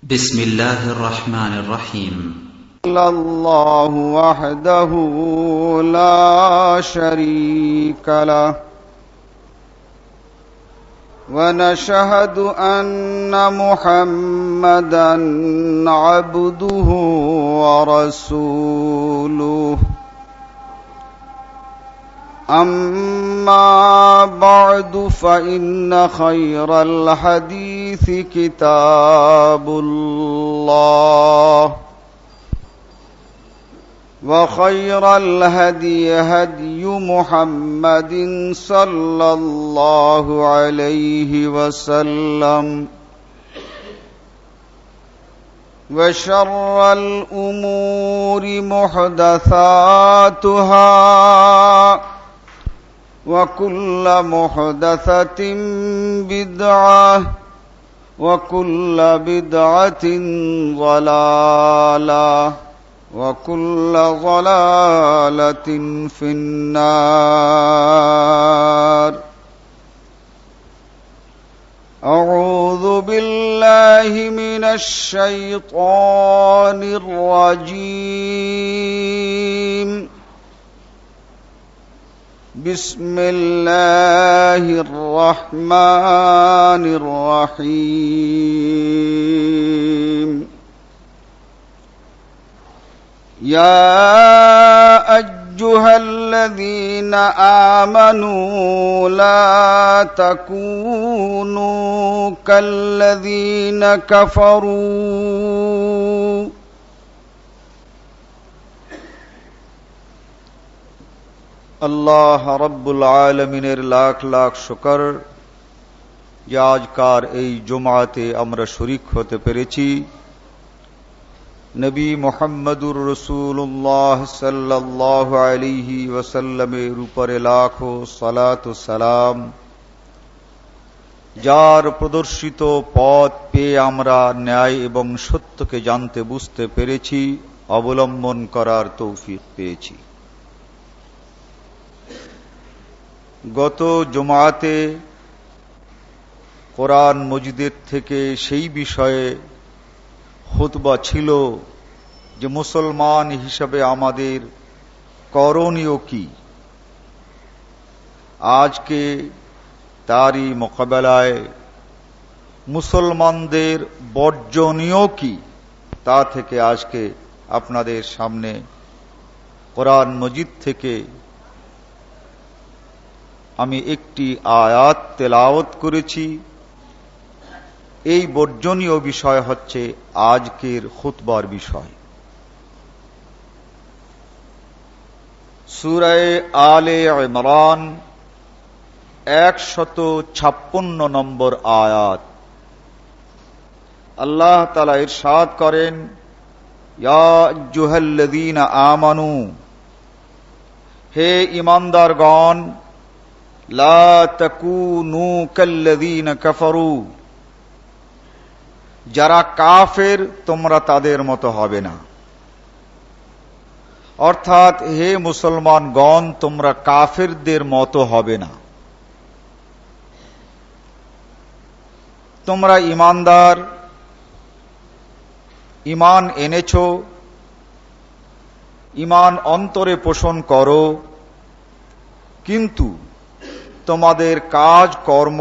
بسم الله الرحمن الرحيم. الله وحده لا شريك له ونشهد أن محمدا عبده ورسوله أما بعد فإن خير الحديث كتاب الله وخير الهدي هدي محمد صلى الله عليه وسلم وشر الأمور محدثاتها وكل محدثة بدعة وكل بدعة ضلالة وكل ضلالة في النار. أعوذ بالله من الشيطان الرجيم. بسم الله الرحمن الرحيم. يا أيها الذين آمنوا لا تكونوا كالذين كفروا আল্লাহ রব্বুল আলামিনের লাখ লাখ শুকর যে আজকার এই জুমআতে আমরা শরীক হতে পেরেছি। নবী মুহাম্মদুর রাসূলুল্লাহ সাল্লাল্লাহু আলাইহি ওয়াসাল্লামের উপরে লাখো সালাত ও সালাম, যার প্রদর্শিত পথ পেয়ে আমরা ন্যায় এবং সত্যকে জানতে বুঝতে পেরেছি, অবলম্বন করার তৌফিক পেয়েছি। গত জুমআতে কোরআন মজিদের থেকে সেই বিষয়ে খুতবা ছিল যে মুসলমান হিসাবে আমাদের করণীয় কি। আজকে তারই মোকাবেলায় মুসলমানদের বর্জনীয় কি, তা থেকে আজকে আপনাদের সামনে কোরআন মজিদ থেকে আমি একটি আয়াত তেলাওয়াত করেছি। এই বর্জনীয় বিষয় হচ্ছে আজকের খুতবার বিষয়। সূরা আলে ইমরান 156 নম্বর আয়াত। আল্লাহ তাআলা ইরশাদ করেন, ইয়া আইয়ুহাল্লাযীনা আমানু, হে ঈমানদারগণ, লা তাকুনু কাল্লাযীনা কাফারু, যারা কাফের তোমরা তাদের মতো হবে না। অর্থাৎ হে মুসলমানগণ, তোমরা কাফেরদের মতো হবে না। তোমরা ঈমানদার, ঈমান এনেছো, ঈমান অন্তরে পোষণ করো, কিন্তু তোমাদের কাজ কর্ম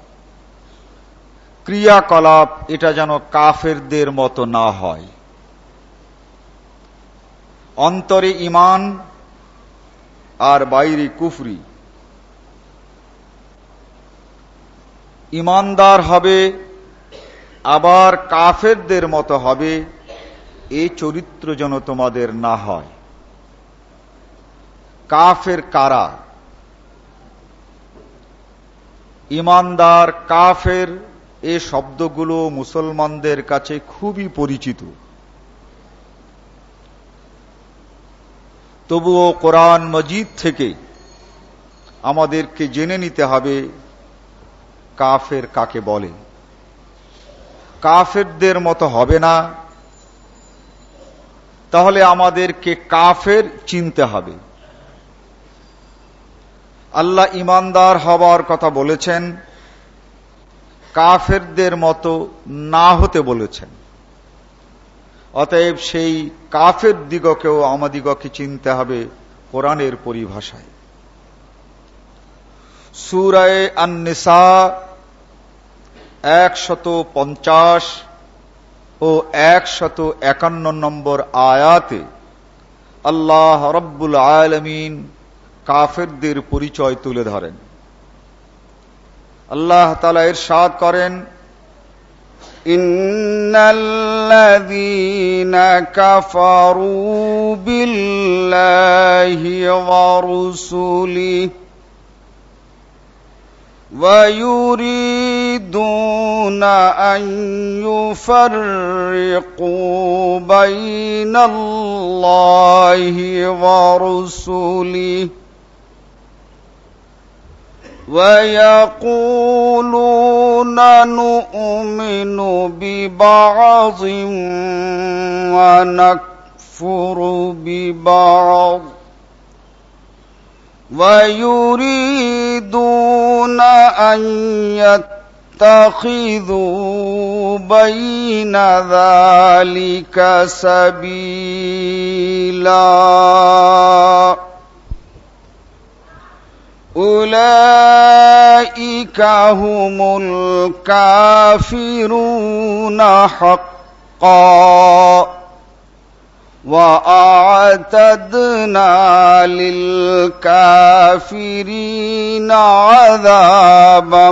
ক্রিয়াকলাপ এটা যেন কাফেরদের মতো না হয়। অন্তরে ঈমান আর বাইরে কুফরি। ঈমানদার হবে আবার কাফেরদের মতো হবে, এই চরিত্র যেন তোমাদের না হয়। কাফের কারা? ঈমানদার, কাফের, এই শব্দগুলো মুসলমানদের কাছে খুবই পরিচিত। তবুও কোরআন মজিদ থেকে আমাদেরকে জেনে নিতে হবে কাফের কাকে বলে। কাফেরদের মতো হবে না, তাহলে আমাদেরকে কাফের চিনতে হবে। আল্লাহ ঈমানদার হওয়ার কথা বলেছেন, কাফেরদের মতো না হতে বলেছেন। অতএব সেই কাফের দিগকেও আমাদিগকে চিনতে হবে কোরআনের পরিভাষায়। সূরা আন-নিসা 150 ও 151 নম্বর আয়াতে আল্লাহ রাব্বুল আলামিন কাফেরদের পরিচয় তুলে ধরেন। আল্লাহ তাআলা ইরশাদ করেন, ইন্নাল্লাযীনা কাফারু বিল্লাহি ওয়া রুসুলিহি ওয়া ইউরিদুনা আন ইউফাররিকু বাইনাল্লাহি ওয়া রুসুলিহি وَيَقُولُونَ نُؤْمِنُ بِبَعْضٍ وَنَكْفُرُ بِبَعْضٍ وَيُرِيدُونَ أَن يَتَّخِذُوا بَيْنَ ذَلِكَ سَبِيلًا أولئك هم الكافرون حقا وأعتدنا للكافرين عذابا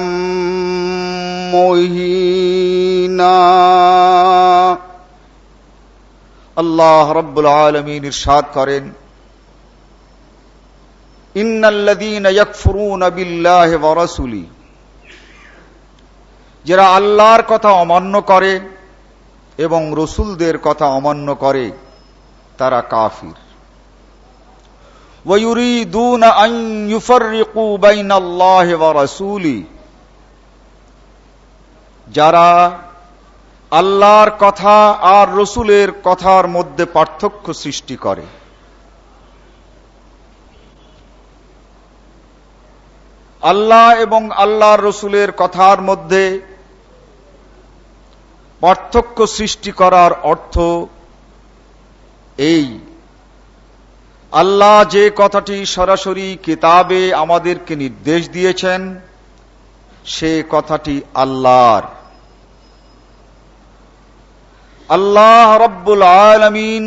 مهينا। আল্লাহ রাব্বুল আলামিন ইরশাদ করেন, ইন্নাল্লাযীনা ইয়াকফুরুনা বিল্লাহি ওয়া রাসূলিহি, যারা আল্লাহর কথা অমান্য করে এবং রাসূলদের কথা অমান্য করে তারা কাফির। ওয়া ইউরিদুনা আন ইউফাররিকু বাইনাল্লাহি ওয়া রাসূলিহি, যারা আল্লাহর কথা আর রাসূলের কথার মধ্যে পার্থক্য সৃষ্টি করে। আল্লাহ এবং আল্লাহর রাসূলের কথার মধ্যে পার্থক্য সৃষ্টি করার অর্থ এই, আল্লাহ যে কথাটি সরাসরি কিতাবে আমাদেরকে নির্দেশ দিয়েছেন সে কথাটি আল্লাহর। আল্লাহ রাব্বুল আলামিন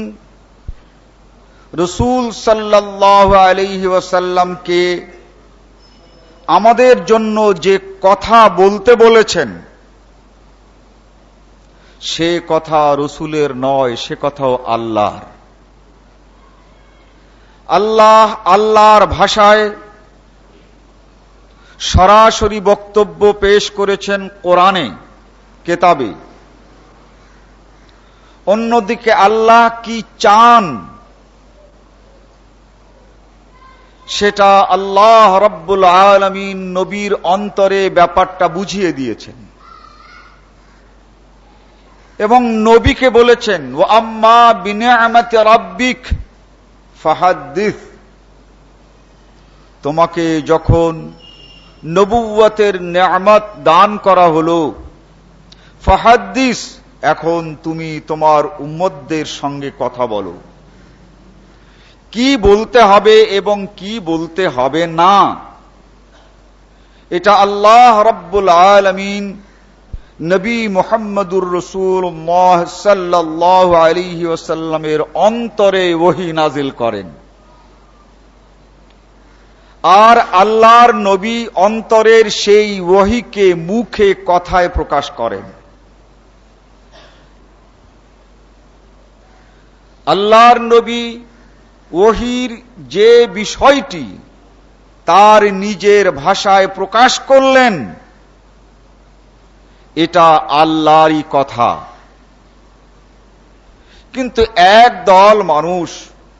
রাসূল সাল্লাল্লাহু আলাইহি ওয়াসাল্লামকে আমাদের জন্য যে কথা বলতে বলেছেন সে কথা রাসূলের নয়, সে কথাও আল্লাহর। আল্লাহ আল্লাহর ভাষায় সরাসরি বক্তব্য পেশ করেছেন কোরআনে, কিতাবে। অন্যদিকে আল্লাহ কি চান সেটা আল্লাহ রাব্বুল আলামিন নবীর অন্তরে ব্যাপারটা বুঝিয়ে দিয়েছেন এবং নবীকে বলেছেন, ওয়া আম্মা বিনিআমাতি রাব্বিক ফাহাদ্দিস, তোমাকে যখন নবুয়তের নেয়ামত দান করা হলো, ফাহাদ্দিস, এখন তুমি তোমার উম্মতদের সঙ্গে কথা বলো। কি বলতে হবে এবং কি বলতে হবে না, এটা আল্লাহ রাব্বুল আলামিন নবী মুহাম্মদুর রাসূলুল্লাহ সাল্লাল্লাহু আলাইহি ওয়াসাল্লামের অন্তরে ওহী নাজিল করেন। আর আল্লাহর নবী অন্তরের সেই ওহীকে মুখে কথায় প্রকাশ করেন। আল্লাহর নবী ওহীর যে বিষয়টি তার নিজের ভাষায় প্রকাশ করলেন এটা আল্লাহরই কথা। কিন্তু এক দল মানুষ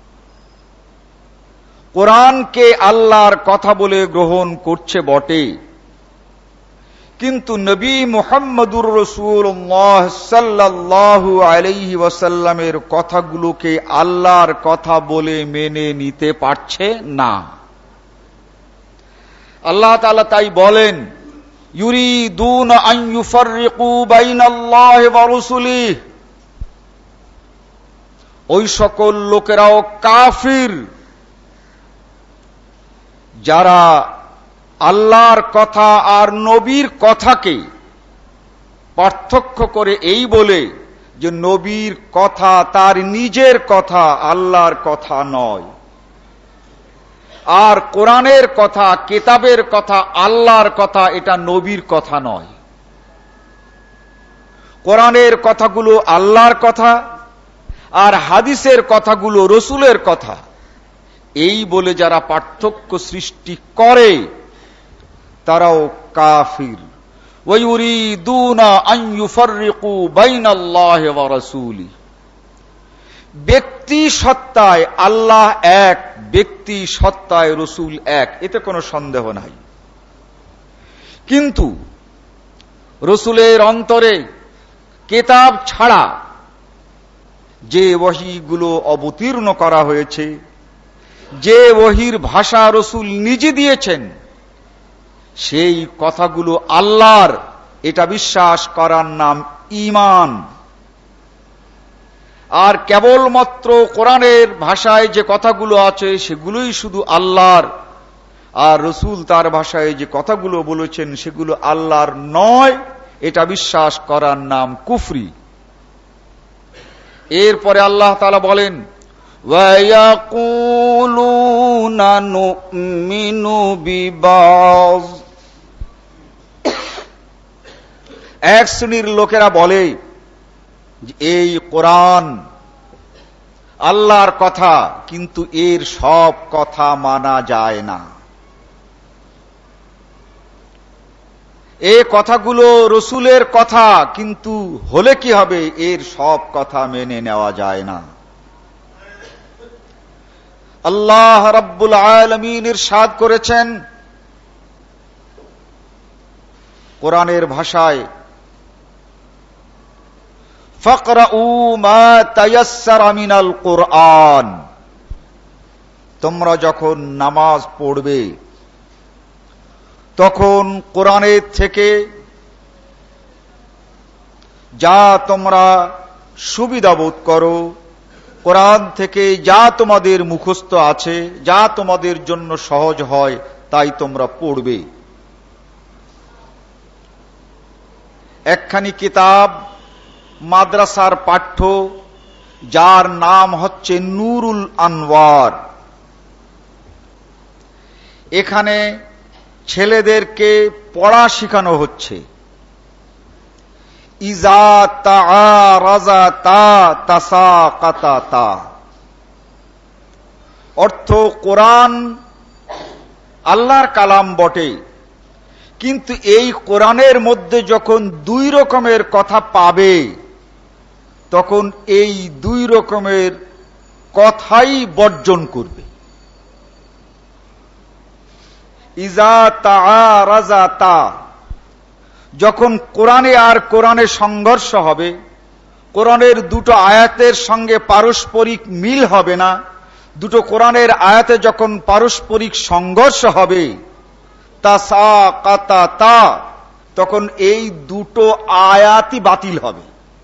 কোরআনকে আল্লাহর কথা বলে গ্রহণ করছে বটে, কিন্তু নবী মুহাম্মদুর রাসূলুল্লাহ সাল্লাল্লাহু আলাইহি ওয়াসাল্লামের কথাগুলোকে আল্লাহর কথা বলে মেনে নিতে পারছে না। আল্লাহ তাআলা তাই বলেন, ইউরিদুনা আন ইউফাররিকু বাইনাল্লাহি ওয়া রাসূলিহি, ওই সকল লোকেরাও কাফির যারা আল্লাহর কথা আর নবীর কথাকে পার্থক্য করে এই বলে যে নবীর কথা তার নিজের কথা, আল্লাহর কথা নয়, আর কোরআনের কথা, কিতাবের কথা, আল্লাহর কথা, এটা নবীর কথা নয়। কোরআনের কথাগুলো আল্লাহর কথা আর হাদিসের কথাগুলো রসুলের কথা, এই বলে যারা পার্থক্য সৃষ্টি করে তারাও কাফির। ওয়ায়ুরিদুনা আন ইউফাররিকু বাইনাল্লাহি ওয়া রাসূলিহি। ব্যক্তি সত্তায় আল্লাহ এক, ব্যক্তি সত্তায় রসুল এক, এতে কোনো সন্দেহ নাই। কিন্তু রসুলের অন্তরে কিতাব ছাড়া যে ওহীগুলো অবতীর্ণ করা হয়েছে, যে ওহীর ভাষা রসুল নিজে দিয়েছেন, সেই কথাগুলো আল্লাহর, এটা বিশ্বাস করার নাম ঈমান। আর কেবলমাত্র কোরআনের ভাষায় যে কথাগুলো আছে সেগুলোই শুধু আল্লাহর, আর রসুল তার ভাষায় যে কথাগুলো বলেছেন সেগুলো আল্লাহর নয়, এটা বিশ্বাস করার নাম কুফরি। এরপরে আল্লাহ তাআলা বলেন, ওয়ায়াকুলুনা নুমিনু বিবায। এক শ্রেণীর লোকেরা বলে এই কোরআন আল্লাহর কথা, কিন্তু এর সব কথা মানা যায় না। এই কথাগুলো রসুলের কথা, কিন্তু হলে কি হবে, এর সব কথা মেনে নেওয়া যায় না। আল্লাহ রাব্বুল আলামিন ইরশাদ করেছেন কোরআনের ভাষায়, ফাকরাউ মা তায়াসসারা মিনাল কুরআন। তোমরা যখন নামাজ পড়বে তখন কোরআনের থেকে যা তোমরা সুবিধা বোধ করো, কোরআন থেকে যা তোমাদের মুখস্থ আছে, যা তোমাদের জন্য সহজ হয়, তাই তোমরা পড়বে। একখানি কিতাব মাদ্রাসার পাঠ্য, যার নাম হচ্ছে নুরুল আনওয়ার। এখানে ছেলেদেরকে পড়া শেখানো হচ্ছে। ইজা তাআরাযাতা তাসাকাতাতা, অর্থ কোরআন আল্লাহর কালাম বটে, কিন্তু এই কোরআনের মধ্যে যখন দুই রকমের কথা পাবে, তখন এই দুই রকমের কথাই বর্জন করবে। ইজা তাআরাযাতা, যখন কোরআনে আর কোরআনে সংঘর্ষ হবে, কোরআনের দুটো আয়াতের সঙ্গে পারস্পরিক মিল হবে না, দুটো কোরআনের আয়াতে যখন পারস্পরিক সংঘর্ষ হবে, তাসাকাতাতা, তখন এই দুটো আয়াতই বাতিল হবে।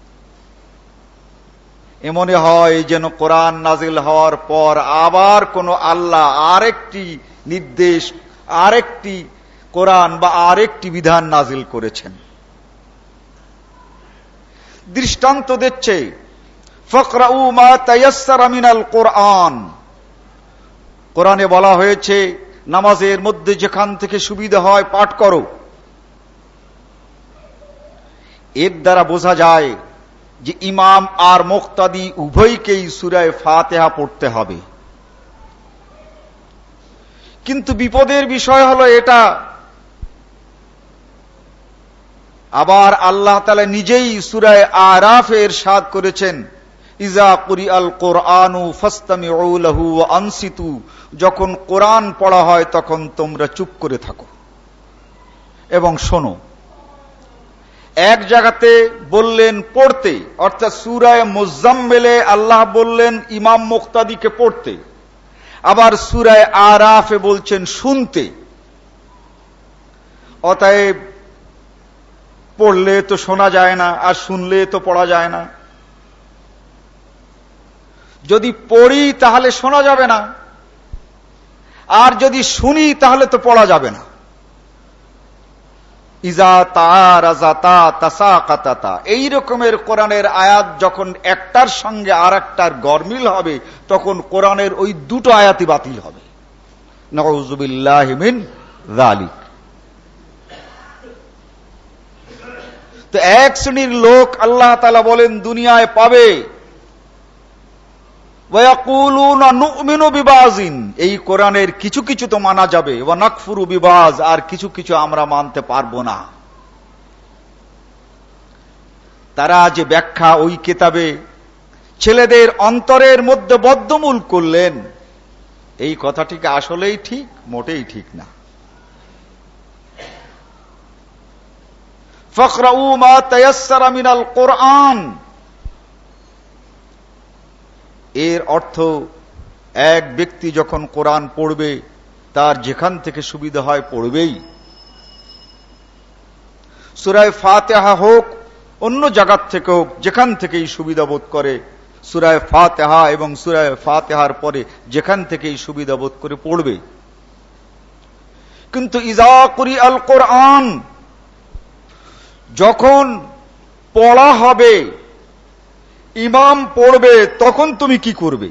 এমনে হয় যেন কোরআন নাজিল হওয়ার পর আবার কোন আল্লাহ আরেকটি নির্দেশ, আরেকটি কোরআন বা আরেকটি বিধান নাজিল করেছেন। দৃষ্টান্ত দিচ্ছে, ফাকরাউ মা তায়াসসারা মিনাল কুরআন। কোরআনে বলা হয়েছে নামাজের মধ্যে যেখান থেকে সুবিধা হয় পাঠ করো। এর দ্বারা বোঝা যায় যে ইমাম আর মুক্তাদি উভয়কেই সূরা ফাতিহা পড়তে হবে। কিন্তু বিপদের বিষয় হলো এটা, আবার আল্লাহ তাআলা নিজেই সূরা আরাফে ইরশাদ করেছেন, ইজা কুরিআল কুরআনু ফাসতামিউ লাহু ওয়া আনসিতু, যখন কোরআন পড়া হয় তখন তোমরা চুপ করে থাকো এবং শোনো। এক জায়গাতে বললেন পড়তে, অর্থাৎ সূরা মুজাম্মিলে আল্লাহ বললেন ইমাম মুক্তাদিকে পড়তে, আবার সূরা আরাফে বলছেন শুনতে। অতএব পড়লে তো শোনা যায় না, আর শুনলে তো পড়া যায় না। যদি পড়ি তাহলে শোনা যাবে না, আর যদি শুনি তাহলে তো পড়া যাবে না। ইজা তারাজাতা তাসাকাতাতা, এই রকমের কোরআনের আয়াত যখন একটার সঙ্গে আরেকটার গরমিল হবে, তখন কোরআনের ওই দুটো আয়াতই বাতিল হবে। নাউযু বিল্লাহি মিন যালিক। তো এক শ্রেণীর লোক আল্লাহ তাআলা বলেন দুনিয়ায় পাবে, ওয়ায়াকুলুনা নুমিনু বিবাযিন, এই কোরআনের কিছু কিছু তো মানা যাবে, ওয়া নাকফুরু বিবায, আর কিছু কিছু আমরা মানতে পারবো না। তারা যে ব্যাখ্যা ওই কিতাবে ছেলেদের অন্তরের মধ্যে বদ্ধমূল করলেন, এই কথাটিকে আসলেই ঠিক? মোটেই ঠিক না। ফাকরাউ মা তায়াসসারা মিনাল কোরআন, এর অর্থ এক ব্যক্তি যখন কোরআন পড়বে তার যেখান থেকে সুবিধা হয় পড়বেই। সূরা ফাতিহা হোক অন্য জায়গা থেকে হোক, যেখান থেকেই সুবিধা বোধ করে সূরা ফাতিহা এবং সূরা ফাতিহার পরে যেখান থেকেই সুবিধা বোধ করে পড়বে। কিন্তু ইজা কুরিআল কোরআন, যখন পড়া হবে, ইমাম পড়বে, তখন তুমি কি করবে?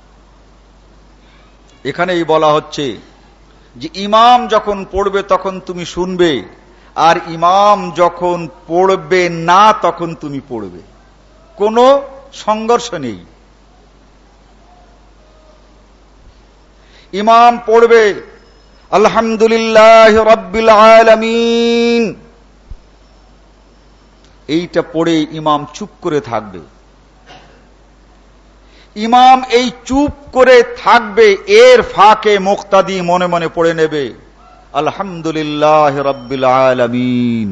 এখানেই বলা হচ্ছে যে ইমাম যখন পড়বে তখন তুমি শুনবে, আর ইমাম যখন পড়বে না তখন তুমি পড়বে। কোনো সংঘর্ষ নেই। ইমাম পড়বে আলহামদুলিল্লাহি রাব্বিল আলামিন, এইটা পড়ে ইমাম চুপ করে থাকবে। ইমাম এই চুপ করে থাকবে, এর ফাঁকে মুক্তাদি মনে মনে পড়ে নেবে আলহামদুলিল্লাহি রাব্বিল আলামিন।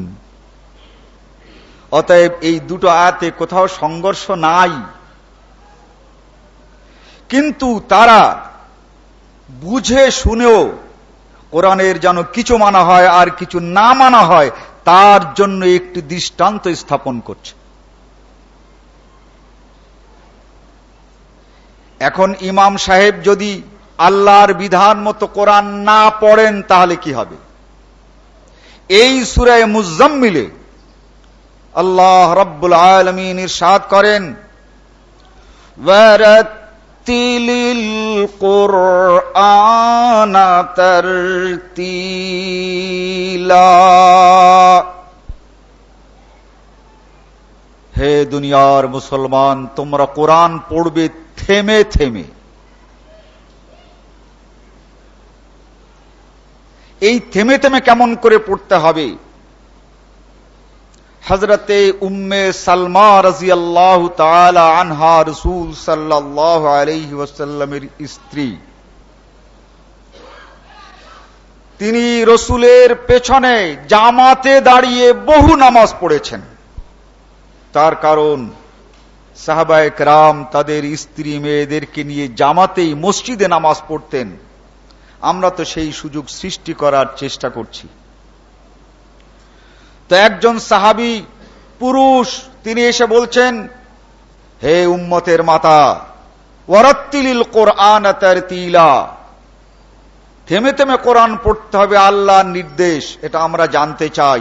অতএব এই দুটো আয়াতে কোথাও সংঘর্ষ নাই। কিন্তু তারা বুঝে শুনেও কোরআনের যেন কিছু মানা হয় আর কিছু না মানা হয়, তার জন্য একটি দৃষ্টান্ত স্থাপন করছে। এখন ইমাম সাহেব যদি আল্লাহর বিধান মতো কোরআন না পড়েন তাহলে কি হবে? এই সূরা মুজাম্মিলে আল্লাহ রাব্বুল আলামিন ইরশাদ করেন, ওয়ারাত্তিলিল কুরআনা তারতিলা, হে দুনিয়ার মুসলমান, তোমরা কোরআন পড়বে থেমে থেমে। এই থেমে থেমে কেমন করে পড়তে হবে? হযরতে উম্মে সালমা রাদিয়াল্লাহু তাআলা আনহা, রাসূল সাল্লাল্লাহু আলাইহি ওয়াসাল্লামের স্ত্রী, তিনি রাসূলের পেছনে জামাতে দাঁড়িয়ে বহু নামাজ পড়েছেন। তার কারণ সাহাবায়ে কেরাম তাদের স্ত্রী মেয়েদেরকে নিয়ে জামাতেই মসজিদে নামাজ পড়তেন। আমরা তো সেই সুযোগ সৃষ্টি করার চেষ্টা করছি। তো একজন সাহাবী পুরুষ, তিনি এসে বলছেন, হে উম্মতের মাতা, ওয়ারাত্তিলিল কুরআনা তারতিলা, থেমে থেমে কোরআন পড়তে হবে, আল্লাহর নির্দেশ, এটা আমরা জানতে চাই।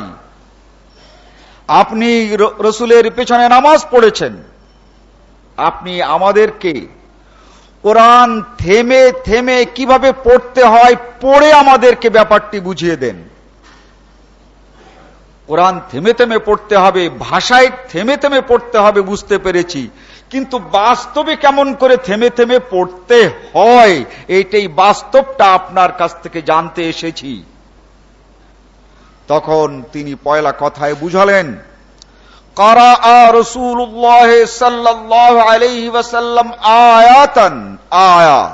আপনি রাসূলের পেছনে নামাজ পড়েছেন, আপনি আমাদেরকে কোরআন থেমে থেমে কিভাবে পড়তে হয় পড়ে আমাদেরকে ব্যাপারটি বুঝিয়ে দেন। কোরআন থেমে থেমে পড়তে হবে, ভাষায় থেমে থেমে পড়তে হবে বুঝতে পেরেছি, কিন্তু বাস্তবে কেমন করে থেমে থেমে পড়তে হয় এইটাই বাস্তবটা আপনার কাছ থেকে জানতে এসেছি। তখন তিনি পয়লা কথায় বুঝালেন, قرأ رسول الله صلى الله عليه وسلم آياتا آيات,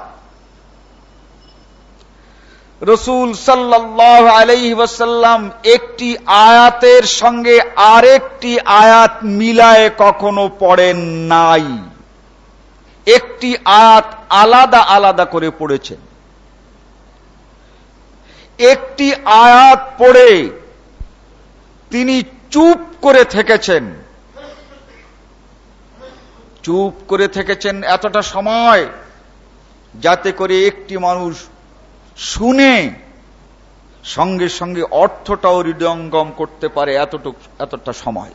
রাসূল সাল্লাল্লাহু আলাইহি ওয়াসাল্লাম একটি আয়াতের সঙ্গে আরেকটি আয়াত মিলায়ে কখনো পড়েন নাই। একটি আয়াত আলাদা আলাদা করে পড়েছেন। একটি আয়াত পড়ে তিনি চুপ করে থেকেছেন। চুপ করে থেকেছেন এতটা সময়, যাতে করে একটি মানুষ শুনে সঙ্গে সঙ্গে অর্থটাও হৃদয়ঙ্গম করতে পারে, এতটা সময়।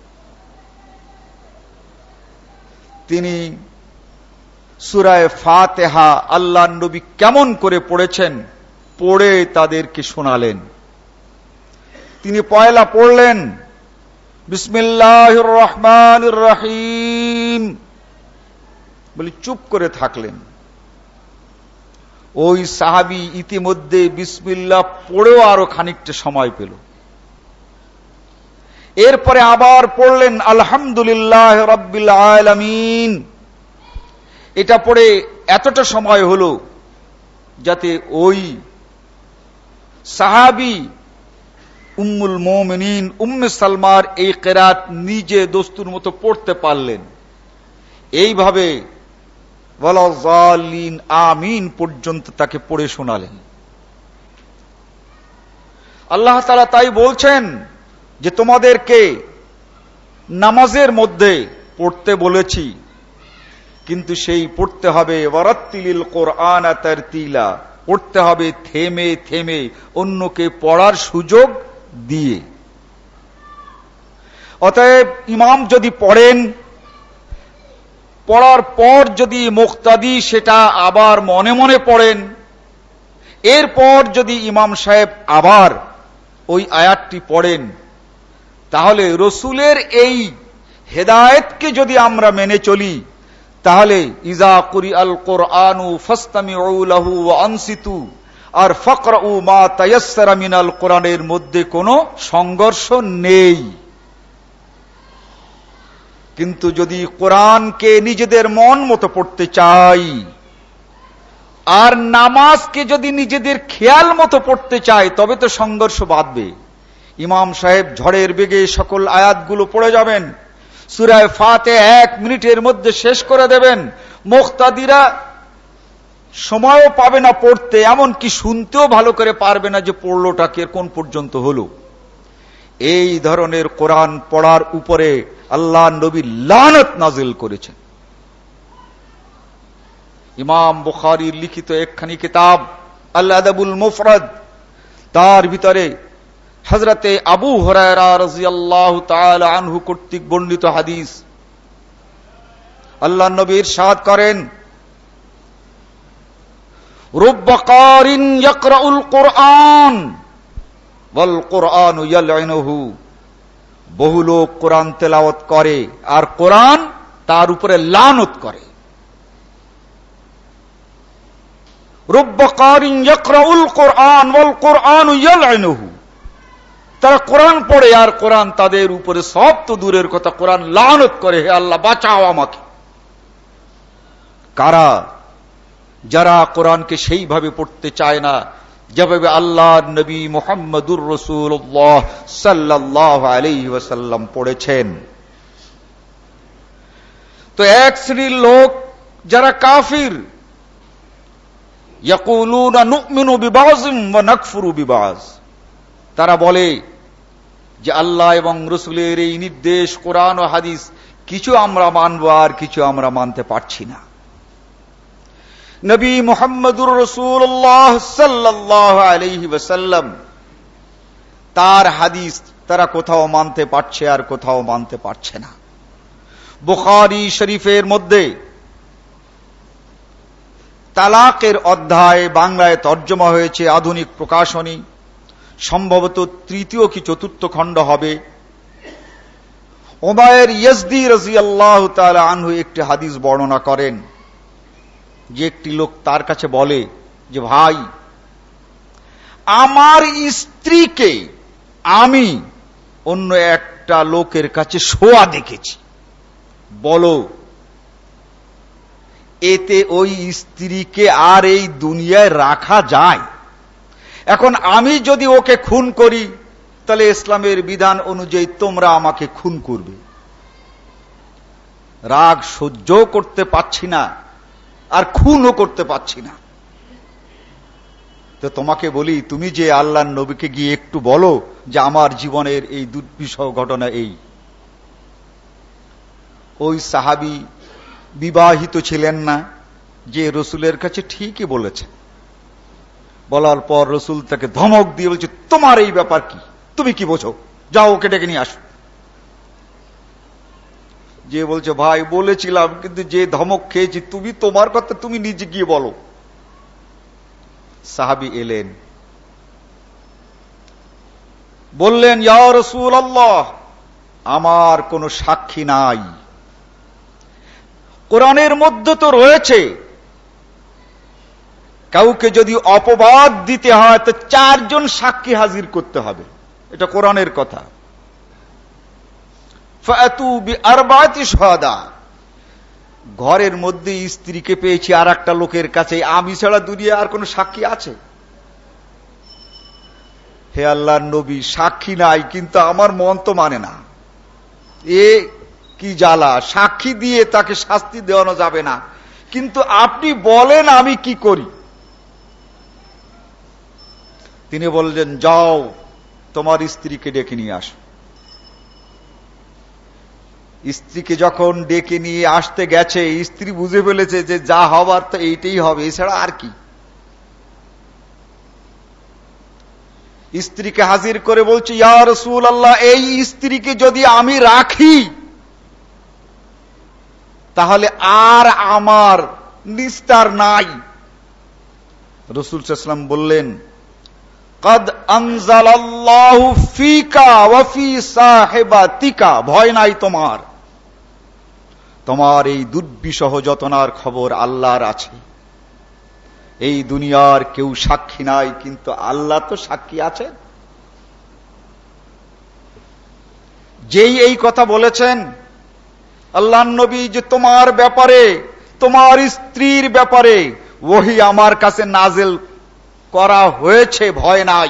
তিনি সূরা ফাতিহা আল্লাহর নবী কেমন করে পড়েছেন, পড়ে তাদেরকে শোনালেন। তিনি পয়লা পড়লেন বিসমিল্লাহির রহমানির রহিম বলে চুপ করে থাকলেন। ওই সাহাবী ইতিমধ্যে বিসমিল্লাহ পড়েও আরো খানিকটা সময় পেল। এরপরে আবার পড়লেন আলহামদুলিল্লাহ রাব্বিল আলামিন। এটা পড়ে এতটা সময় হলো যাতে ওই সাহাবী উম্মুল মুমিনিন উম্মে সালমার এই কিরাত নিজে দস্তুর মতো পড়তে পারলেন। এইভাবে ওয়ালাযালিন আমিন পর্যন্ত তাকে পড়ে শোনালেন। আল্লাহ তাআলা তাই বলছেন যে তোমাদেরকে নামাজের মধ্যে পড়তে বলেছি, কিন্তু সেই পড়তে হবে ওয়ারাত্তিলিল কোরআনা তারতিলা, পড়তে হবে থেমে থেমে, অন্যকে পড়ার সুযোগ দিয়ে। অতএব ইমাম যদি পড়েন, পড়ার পর যদি মুক্তাদি সেটা আবার মনে মনে পড়েন, এরপর যদি ইমাম সাহেব আবার ওই আয়াতটি পড়েন, তাহলে রসুলের এই হেদায়েতকে যদি আমরা মেনে চলি, তাহলে ইজা কুরিআল কুরআনু ফাসতামিউ লাহু ওয়া আনসিতু আর ফাকরাউ মা তায়াসসারা মিনাল কোরআনের মধ্যে কোনো সংঘর্ষ নেই। কিন্তু যদি কোরআনকে নিজেদের মন মতো পড়তে চাই আর নামাজকে যদি নিজেদের খেয়াল মতো পড়তে চাই, তবে তো সংঘর্ষ বাঁধবে। ইমাম সাহেব ঝড়ের বেগে সকল আয়াতগুলো পড়ে যাবেন, সূরা ফাতিহা 1 মিনিটের মধ্যে শেষ করে দেবেন, মুক্তাদিরা সময়ও পাবে না পড়তে, এমনকি শুনতেও ভালো করে পারবে না যে পড়লোটা কে কোন পর্যন্ত হলো। এই ধরনের কোরআন পড়ার উপরে আল্লাহ নবী লানত নাজিল করেছেন। ইমাম বুখারীর লিখিত একখানি কিতাব আল আদাবুল মুফরাদ, তার ভিতরে হযরতে আবু হুরায়রা রাদিয়াল্লাহু তাআলা আনহু কর্তৃক বর্ণিত হাদিস, আল্লাহ নবী ইরশাদ করেন, রুব্বা কারিন ইয়াকরাউল কুরআন ওয়াল কুরআনু ইয়ালইনুহু, বহু লোক কোরআন তেলাওয়াত করে আর কোরআন তার উপরে লানত করে। রুব্বা কারিন ইয়াকরাউল কুরআন ওয়াল কুরআনু ইয়ালইনুহু, তারা কোরআন পড়ে আর কোরআন তাদের উপরে, সব তো দূরের কথা, কোরআন লানত করে। হে আল্লাহ বাঁচাও আমাকে। কারা? যারা কোরআনকে সেইভাবে পড়তে চায় না যেভাবে আল্লাহর নবী মুহাম্মদুর রাসূলুল্লাহ সাল্লাল্লাহু আলাইহি ওয়াসাল্লাম পড়েছেন। তো এক শ্রেণীর লোক যারা কাফির, ইয়াকুলুনা নুমিনু বিবাযিন ওয়া নাকফুরু বিবায, তারা বলে যে আল্লাহ এবং রাসূলের এই নির্দেশ কোরআন ও হাদিস কিছু আমরা মানব আর কিছু আমরা মানতে পারছি না। নবী মুহাম্মদুর রাসূলুল্লাহ সাল্লাল্লাহু আলাইহি ওয়াসাল্লাম তার হাদিস তারা কোথাও মানতে পারছে আর কোথাও মানতে পারছে না। বুখারী শরীফের মধ্যে তালাকের অধ্যায় বাংলায় তর্জমা হয়েছে, আধুনিক প্রকাশনী, সম্ভবত 3য় কি 4র্থ খণ্ড হবে। উমাইর ইয়াজদি রাদিয়াল্লাহু তাআলা আনহু একটি হাদিস বর্ণনা করেন যে একটি লোক তার কাছে বলে যে ভাই, আমার স্ত্রীকে আমি অন্য একটা লোকের কাছে শোয়া দেখেছি, বলো এতে ওই স্ত্রীকে আর এই দুনিয়ায় রাখা যায়? এখন আমি যদি ওকে খুন করি, তাহলে ইসলামের বিধান অনুযায়ী তোমরা আমাকে খুন করবে। রাগ সহ্য করতে পারছি না আর খুনও করতে পারছি না। তো তোমাকে বলি, তুমি যে আল্লাহর নবীকে গিয়ে একটু বলো যে আমার জীবনের এই দুর্বিষহ ঘটনা এই। ওই সাহাবী বিবাহিত ছিলেন না, যে রসুলের কাছে ঠিকই বলেছে। বলার পর রসুল তাকে ধমক দিয়ে বলছে, তোমার এই ব্যাপার কি, তুমি কি বোঝো, যাও ওকে ডেকে নিয়ে আসো। যে বলছে, ভাই বলেছিলাম, কিন্তু যে ধমক খেয়েছি, তুমি তোমার কথা তুমি নিজে গিয়ে বলো। সাহাবী এলেন, বললেন, ইয়া রাসূলুল্লাহ, আমার কোনো সাক্ষী নাই। কোরআনের মধ্যে তো রয়েছে, কাউকে যদি অপবাদ দিতে হয় তো 4 জন সাক্ষী হাজির করতে হবে, এটা কোরআনের কথা। ফাতু বিআরবাতি শুহাদা, ঘরের মধ্যে স্ত্রীকে পেয়েছি আর একটা লোকের কাছে, আমি ছাড়া দুনিয়া আর কোন সাক্ষী আছে? হে আল্লাহর নবী, সাক্ষী নাই, কিন্তু আমার মন তো মানে না, এ কি জ্বালা, সাক্ষী দিয়ে তাকে শাস্তি দেওয়ানো যাবে না, কিন্তু আপনি বলেন আমি কি করি। তিনি বললেন, যাও তোমার স্ত্রীকে ডেকে নিয়ে আসো। স্ত্রীকে যখন ডেকে নিয়ে আসতে গেছে, স্ত্রী বুঝে ফেলেছে যে যা হবার তো এইটাই হবে, এছাড়া আর কি। স্ত্রীকে হাজির করে বলছে, ইয়া রাসূলুল্লাহ, এই স্ত্রীকে যদি আমি রাখি তাহলে আর আমার নিস্তার নাই। রাসূল সাল্লাল্লাহু আলাইহি ওয়াসাল্লাম বললেন, কদ আনজালাল্লাহু ফিকা ওয়া ফি সাহিবাতিকা, ভয় নাই তোমার, তোমার এই দুর্বিষহ যতনার খবর আল্লাহর আছে। এই দুনিয়ার কেউ সাক্ষী নাই, কিন্তু আল্লাহ তো সাক্ষী আছেন। যেই এই কথা বলেছেন আল্লাহর নবী, যে তোমার ব্যাপারে, তোমার স্ত্রীর ব্যাপারে ওহী আমার কাছে নাযিল করা হয়েছে, ভয় নাই।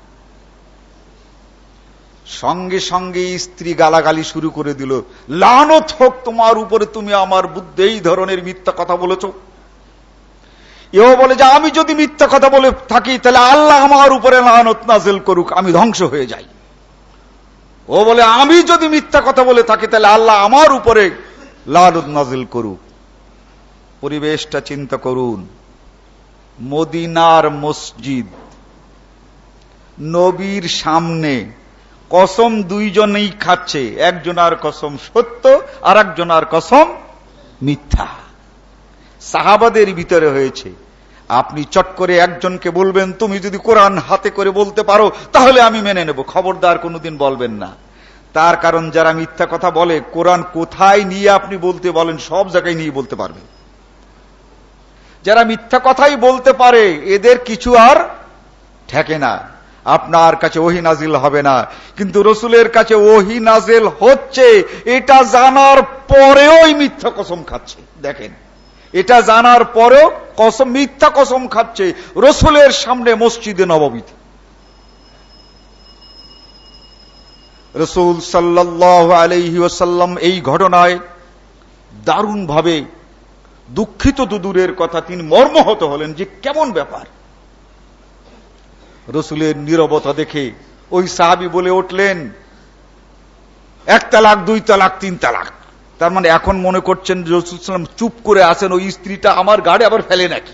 সঙ্গে সঙ্গে স্ত্রী গালাগালি শুরু করে দিল, লানত হোক তোমার উপরে, তুমি আমার বুদ্ধে এই ধরনের মিথ্যা কথা বলেছো। এও বলে যে আমি যদি মিথ্যা কথা বলে থাকি তাহলে আল্লাহ আমার উপরে লানত নাযিল করুক, আমি ধ্বংস হয়ে যাই। ও বলে আমি যদি মিথ্যা কথা বলে থাকি তাহলে আল্লাহ আমার উপরে লানত নাযিল করুক। পরিবেশটা চিন্তা করুন, মদিনার মসজিদ, নবীর সামনে কসম দুইজনেই খাচ্ছে, একজনার কসম সত্য আর একজনার কসম মিথ্যা। সাহাবাদের ভিতরে হয়েছে। আপনি চট করে একজনকে বলবেন, তুমি যদি কোরআন হাতে করে বলতে পারো তাহলে আমি মেনে নেব, খবরদার কোনোদিন বলবেন না। তার কারণ যারা মিথ্যা কথা বলে, কোরআন কোথায় নিয়ে আপনি বলতে বলেন সব জায়গায় নিয়ে বলতে পারবে। যারা মিথ্যা কথাই বলতে পারে এদের কিছু আর ঠেকে না। আপনার কাছে ওহী নাজিল হবে না, কিন্তু রসুলের কাছে ওহী নাজিল হচ্ছে, এটা জানার পরেও মিথ্যা কসম খাচ্ছে। দেখেন, এটা জানার পরেও কসম, মিথ্যা কসম খাচ্ছে রসুলের সামনে মসজিদে নববীতে। রাসূল সাল্লাল্লাহু আলাইহি ওয়াসাল্লাম এই ঘটনায় দারুণ ভাবে দুঃখিত তো দূরের কথা, তিনি মর্মাহত হলেন যে কেমন ব্যাপার। রাসূলের নীরবতা দেখে ওই সাহাবী বলে উঠলেন, 1 তালাক 2 তালাক 3 তালাক। তার মানে এখন মনে করছেন রাসূল সাল্লাল্লাহু আলাইহি ওয়াসাল্লাম চুপ করে আছেন, ওই স্ত্রীটা আমার গাড়ে আবার ফেলে নাকি।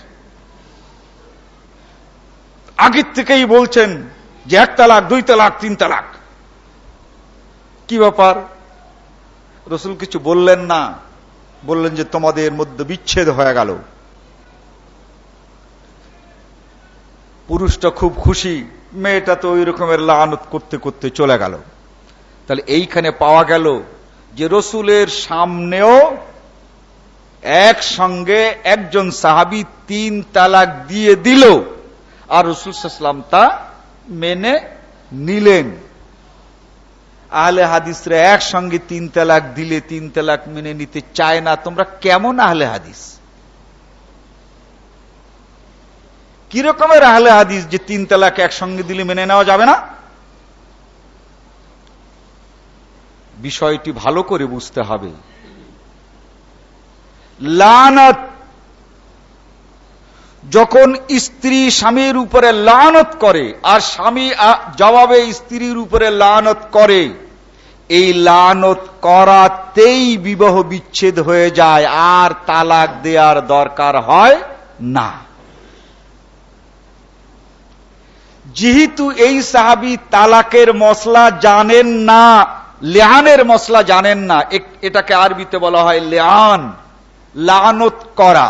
আগের থেকেই বলছেন যে 1 তালাক 2 তালাক 3 তালাক। কি ব্যাপার? রাসূল কিছু বললেন না, বললেন যে তোমাদের মধ্যে বিচ্ছেদ হয়ে গেল। পুরুষটা খুব খুশি, মেয়েটা তো ওই রকমের লানত করতে করতে চলে গেল। তাহলে এইখানে পাওয়া গেল যে রসুলের সামনেও একসঙ্গে একজন সাহাবী 3 তালাক দিয়ে দিল, আর রাসূল সাল্লাল্লাহু আলাইহি ওয়াসাল্লাম তা মেনে নিলেন। আহলে হাদিসরা একসঙ্গে 3 তালাক দিলে 3 তালাক মেনে নিতে চায় না। তোমরা কেমন আহলে হাদিস? কি রকমের আহলে হাদিস যে 3 তালাক একসঙ্গে দিলে মেনে নেওয়া যাবে না? বিষয়টি ভালো করে বুঝতে হবে। লানত, যখন স্ত্রী স্বামীর উপরে লানত করে আর স্বামী জবাবে স্ত্রীর উপরে লানত করে, এই লানত করাতেই বিবাহ বিচ্ছেদ হয়ে যায়, আর তালাক দেওয়ার দরকার হয় না। যেহেতু এই সাহাবী তালাকের মসলা জানেন না, লেআনের মসলা জানেন না, এটাকে আরবিতে বলা হয় লেআন, লানত করা।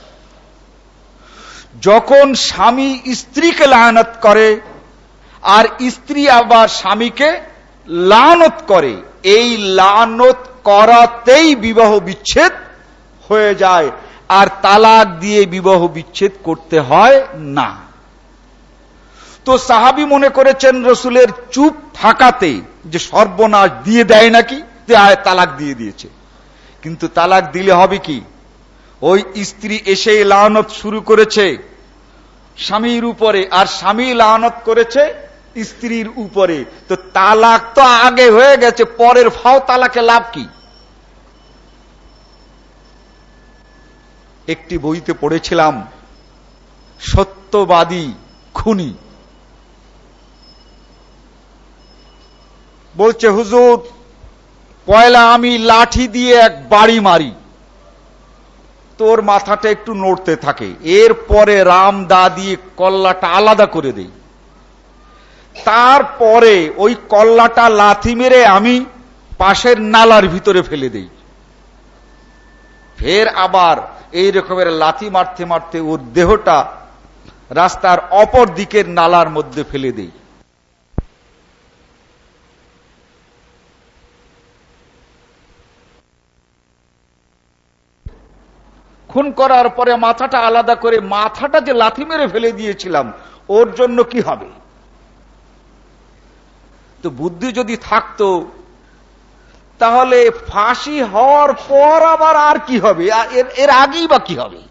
যখন স্বামী স্ত্রীকে লানত করে আর স্ত্রী আবার স্বামীকে লানত করে, এই লানত করাতেই বিবাহ বিচ্ছেদ হয়ে যায়, আর তালাক দিয়ে বিবাহ বিচ্ছেদ করতে হয় না। তো সাহাবী মনে করেছেন রসুলের চুপ থাকাতে যে সর্বনাশ দিয়ে দেয় নাকি, যে তালাক দিয়ে দিয়েছে। কিন্তু তালাক দিলে হবে কি, ওই স্ত্রী এসে লানত শুরু করেছে স্বামীর উপরে, আর স্বামী লানত করেছে স্ত্রীর উপরে, তো তালাক তো আগে হয়ে গেছে, পরের ফাও তালাকে লাভ কি? একটি বইতে পড়েছিলাম, সত্যবাদী খুনি বলছে, হুজুর পয়লা আমি লাঠি দিয়ে এক বাড়ি মারি, তোর মাথাটা একটু নড়তে থাকে, এরপরে রাম দা দিয়ে কল্লাটা আলাদা করে দেই, তারপরে ওই কল্লাটা লাথি মেরে আমি পাশের নালার ভিতরে ফেলে দেই, ফের আবার এই রকমের লাথি মারতে মারতে ওর দেহটা রাস্তার অপর দিকের নালার মধ্যে ফেলে দেই। খুন করার পরে মাথাটা আলাদা করে, মাথাটা যে লাথি মেরে ফেলে দিয়েছিলাম ওর জন্য কি হবে? তো বুদ্ধি যদি থাকতো তাহলে ফাঁসি হওয়ার পর আবার আর কি হবে, এর আগেই বা কি হবে?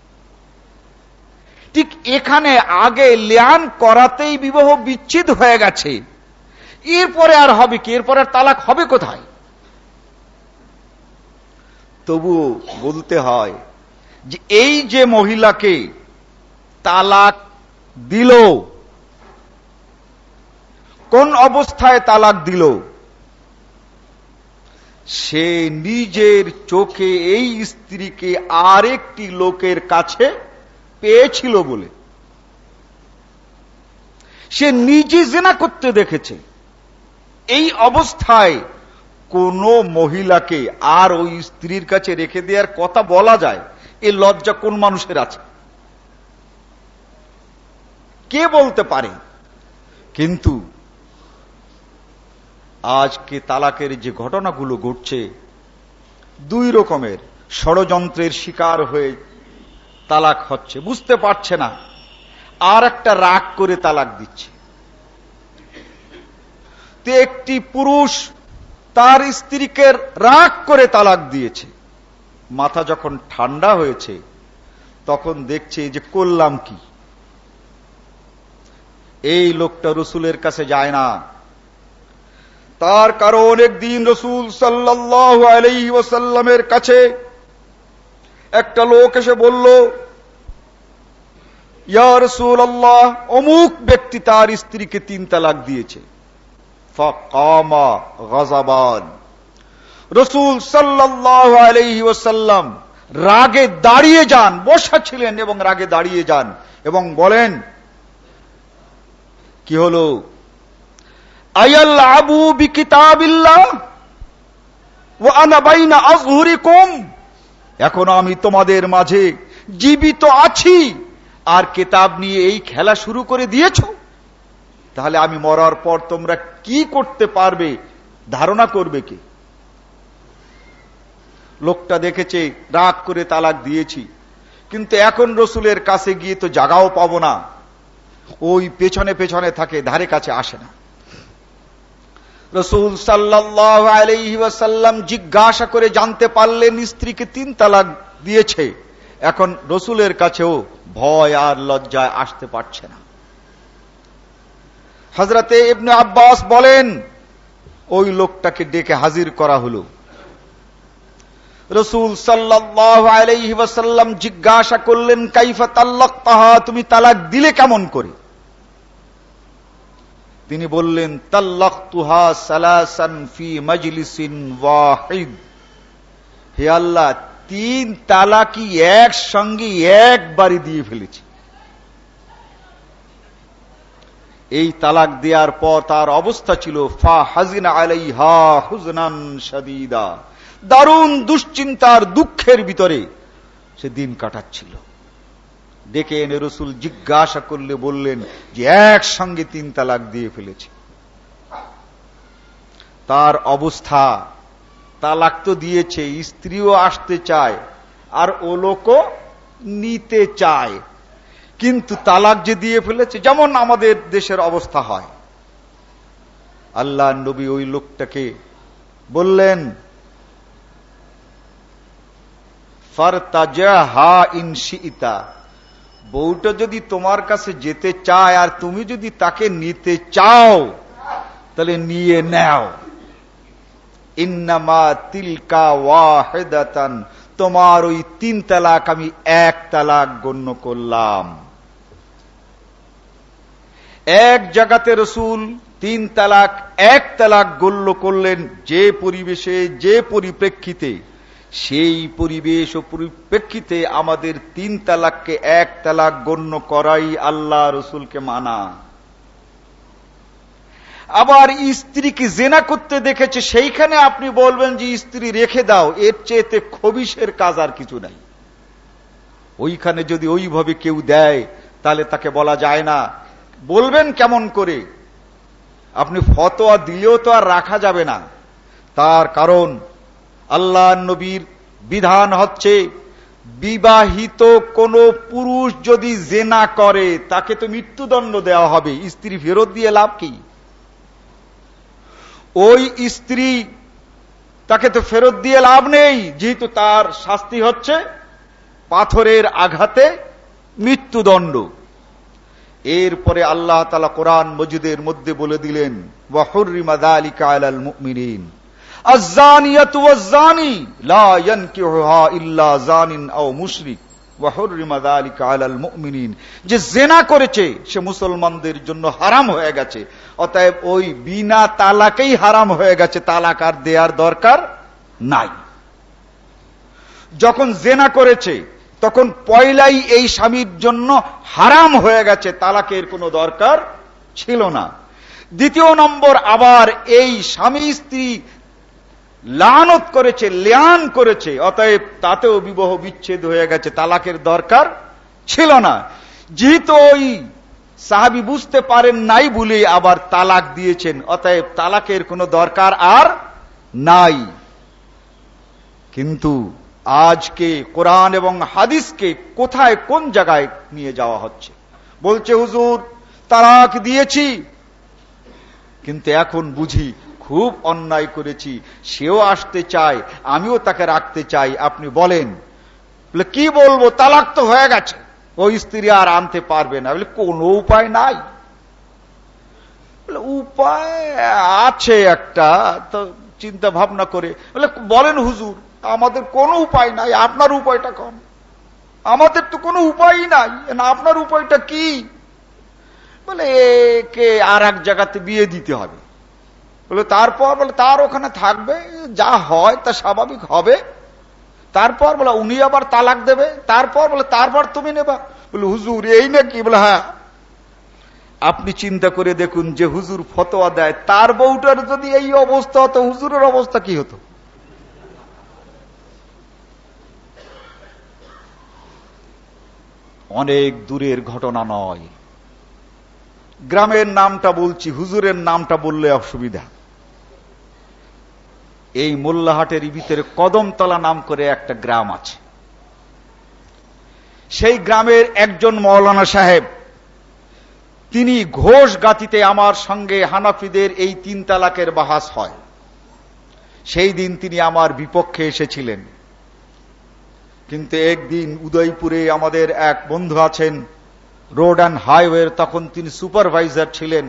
ঠিক এখানে আগে লেআন করাতেই বিবাহ বিচ্ছেদ হয়ে গেছে, এরপরে আর হবে কি? এরপরে আর তালাক হবে কোথায়? তবু বলতে হয় যে এই যে মহিলাকে তালাক দিল, কোন অবস্থায় তালাক দিল? সে নিজের চোখে এই স্ত্রীকে আরেকটি লোকের কাছে পেয়েছিল বলে, সে নিজে জিনা করতে দেখেছে। এই অবস্থায় কোন মহিলাকে আর ওই স্ত্রীর কাছে রেখে দেওয়ার কথা বলা যায়? এই লজ্জা কোন মানুষের আছে? কে বলতে পারে? কিন্তু আজকে তালাকের যে ঘটনাগুলো ঘটছে, দুই রকমের ষড়যন্ত্রের শিকার হয়ে তালাক হচ্ছে, বুঝতে পারছে না, আর একটা রাগ করে তালাক দিচ্ছে। তো একটি পুরুষ তার স্ত্রীকে রাগ করে তালাক দিয়েছে, মাথা যখন ঠান্ডা হয়েছে তখন দেখছে যে করলাম কি। এই লোকটা রসুলের কাছে যায় না, তার কারণ একদিন রসুল সাল্লাল্লাহু আলাইহি ওয়াসাল্লামের কাছে একটা লোক এসে বলল, ইয়া রাসূলুল্লাহ, অমুক ব্যক্তি তার স্ত্রীকে 3 তালাক দিয়েছে। ফাকামা গাযাবান, রসুল সাল্লাল্লাহু আলাইহি ওয়াসাল্লাম রাগে দাঁড়িয়ে যান, বসা ছিলেন এবং রাগে দাঁড়িয়ে যান এবং বলেন, কি হলো? আয়ালআবু বিকিতাবিল্লাহ ওয়া আনা বাইনা আযহুরিকুম, এখন আমি তোমাদের মাঝে জীবিত আছি আর কিতাব নিয়ে এই খেলা শুরু করে দিয়েছো, তাহলে আমি মরার পর তোমরা কি করতে পারবে ধারণা করবে কি? লোকটা দেখেছে রাগ করে তালাক দিয়েছি, কিন্তু এখন রসুলের কাছে গিয়ে তো জায়গাও পাবো না, ওই পেছনে পেছনে থাকে, ধারে কাছে আসে না। রসুল সাল্লাল্লাহু আলাইহি ওয়াসাল্লাম জিজ্ঞাসা করে জানতে পারলেন স্ত্রীকে 3 তালাক দিয়েছে। এখন রসুলের কাছেও ভয় আর লজ্জায় আসতে পারছে না। হযরতে ইবনে আব্বাস বলেন, ওই লোকটাকে ডেকে হাজির করা হলো। রসুল সাল্লাল্লাহু আলাইহি ওয়াসাল্লাম জিজ্ঞাসা করলেন, কাইফা তাল্লাকতাহা, তুমি তালাক দিলে কেমন করে? তিনি বললেন, তাল্লাকতুহা সালাসান ফি মাজলিসিন ওয়াহিদ। হে আল্লাহ, 3 তালাকই একসঙ্গে একবারই দিয়ে ফেলেছি। এই তালাক দেওয়ার পর তার অবস্থা ছিল ফা হাজিনা আলাইহা হুজনান শাদীদা, দারুণ দুশ্চিন্তার দুঃখের ভিতরে সে দিন কাটাচ্ছিল। ডেকে এনে রাসূল জিজ্ঞাসা করলে বললেন যে একসঙ্গে 3 তালাক দিয়ে ফেলেছে। তার অবস্থা, তালাক তো দিয়েছে, স্ত্রীও আসতে চায় আর ও লোকও নিতে চায়, কিন্তু তালাক যে দিয়ে ফেলেছে, যেমন আমাদের দেশের অবস্থা হয়। আল্লাহ নবী ওই লোকটাকে বললেন, ফারতাজাহা ইন শিইতা, বউটা যদি তোমার কাছে যেতে চায় আর তুমি যদি তাকে নিতে চাও তাহলে নিয়ে নাও। ইন্নামা তিলকা ওয়াহিদাতান, তোমার ওই 3 তালাক আমি 1 তালাক গণ্য করলাম। এক জায়গাতে রাসূল 3 তালাক 1 তালাক গণ্য করলেন, যে পরিবেশে, যে পরিপ্রেক্ষিতে, সেই পরিবেশ ও পরিপ্রেক্ষিতে আমাদের 3 তালাককে 1 তালাক গণ্য করাই আল্লাহ রসুলকে মানা। আবার স্ত্রীকে জেনা করতে দেখেছে, সেইখানে আপনি বলবেন যে স্ত্রী রেখে দাও, এর চেয়েতে খবিশের কাজ আর কিছু নাই। ওইখানে যদি ওইভাবে কেউ দেয় তাহলে তাকে বলা যায় না। বলবেন কেমন করে? আপনি ফতোয়া দিলেও তো আর রাখা যাবে না। তার কারণ আল্লাহ নবীর বিধান হচ্ছে, বিবাহিত কোন পুরুষ যদি জেনা করে তাকে তো মৃত্যুদণ্ড দেওয়া হবে, স্ত্রী ফেরত দিয়ে লাভ কি? ওই স্ত্রী, তাকে তো ফেরত দিয়ে লাভ নেই, যেহেতু তার শাস্তি হচ্ছে পাথরের আঘাতে মৃত্যুদণ্ড। এরপরে আল্লাহ তাআলা কোরআন মজিদের মধ্যে বলে দিলেন, ওয়া হুররিমা যালিকা আলাল মুমিনিন, আয-যানিয়াতু ওয়াজ-যানি লা ইয়ানকিহুহা ইল্লা যানিন আও মুশরিক ওয়া হুররিমা যালিকা আলাল মুমিনিন। যে জিনা করেছে সে মুসলমানদের জন্য হারাম হয়ে গেছে, অতএব ওই বিনা তালাকেই হারাম হয়ে গেছে, তালাক আর দেওয়ার দরকার নাই। যখন জিনা করেছে তখন পয়লাই এই স্বামীর জন্য হারাম হয়ে গেছে, তালাকের কোনো দরকার ছিল না। দ্বিতীয় নম্বর, আবার এই স্বামী স্ত্রী লানত করেছে, লিয়ান করেছে, অতএব তাতেও বিবাহ বিচ্ছেদ হয়ে গেছে, তালাকের দরকার ছিল না। যেহেতু ওই সাহাবী বুঝতে পারেন নাই বলে আবার তালাক দিয়েছেন, অতএব তালাকের কোনো দরকার আর নাই। কিন্তু আজকে কোরআন এবং হাদিসকে কোথায়, কোন জায়গায় নিয়ে যাওয়া হচ্ছে? বলছে হুজুর তালাক দিয়েছি, কিন্তু এখন বুঝি খুব অন্যায় করেছি, সেও আসতে চায়, আমিও তাকে রাখতে চাই। আপনি বলেন। বলে কি বলবো, তালাক তো হয়ে গেছে, ওই স্ত্রী আর আনতে পারবে না। বলে কোনো উপায় নাই? বলে উপায় আছে একটা, তো চিন্তা ভাবনা করে বলে বলেন হুজুর, আমাদের কোনো উপায় নাই, আপনার উপায়টা কোন? আমাদের তো কোনো উপায়ই নাই, না আপনার উপায়টা কি? বলে একে আর এক জায়গাতে বিয়ে দিতে হবে। বলে তারপর? বলে তার ওখানে থাকবে, যা হয় তা স্বাভাবিক হবে। তারপর? বলে উনি আবার তালাক দেবে। তারপর? বলে তারপর তুমি নেবা। বলে হুজুর এই নাকি? বলে হ্যাঁ। আপনি চিন্তা করে দেখুন, যে হুজুর ফতোয়া দেয় তার বউটার যদি এই অবস্থা হতো, হুজুরের অবস্থা কি হতো? অনেক দূরের ঘটনা নয়। গ্রামের নামটা বলছি, হুজুরের নামটা বললে অসুবিধা। এই মোল্লাহাটের ভিতরে কদমতলা নাম করে একটা গ্রাম আছে। সেই গ্রামের একজন মাওলানা সাহেব, তিনি ঘোষ গাতিতে আমার সঙ্গে হানাফিদের এই 3 তালাকের বাহাস হয়, সেই দিন তিনি আমার বিপক্ষে এসেছিলেন। কিন্তু একদিন উদয়পুরে আমাদের এক বন্ধু আছেন, রোড অ্যান্ড হাইওয়ে, তখন তিনি সুপারভাইজার ছিলেন।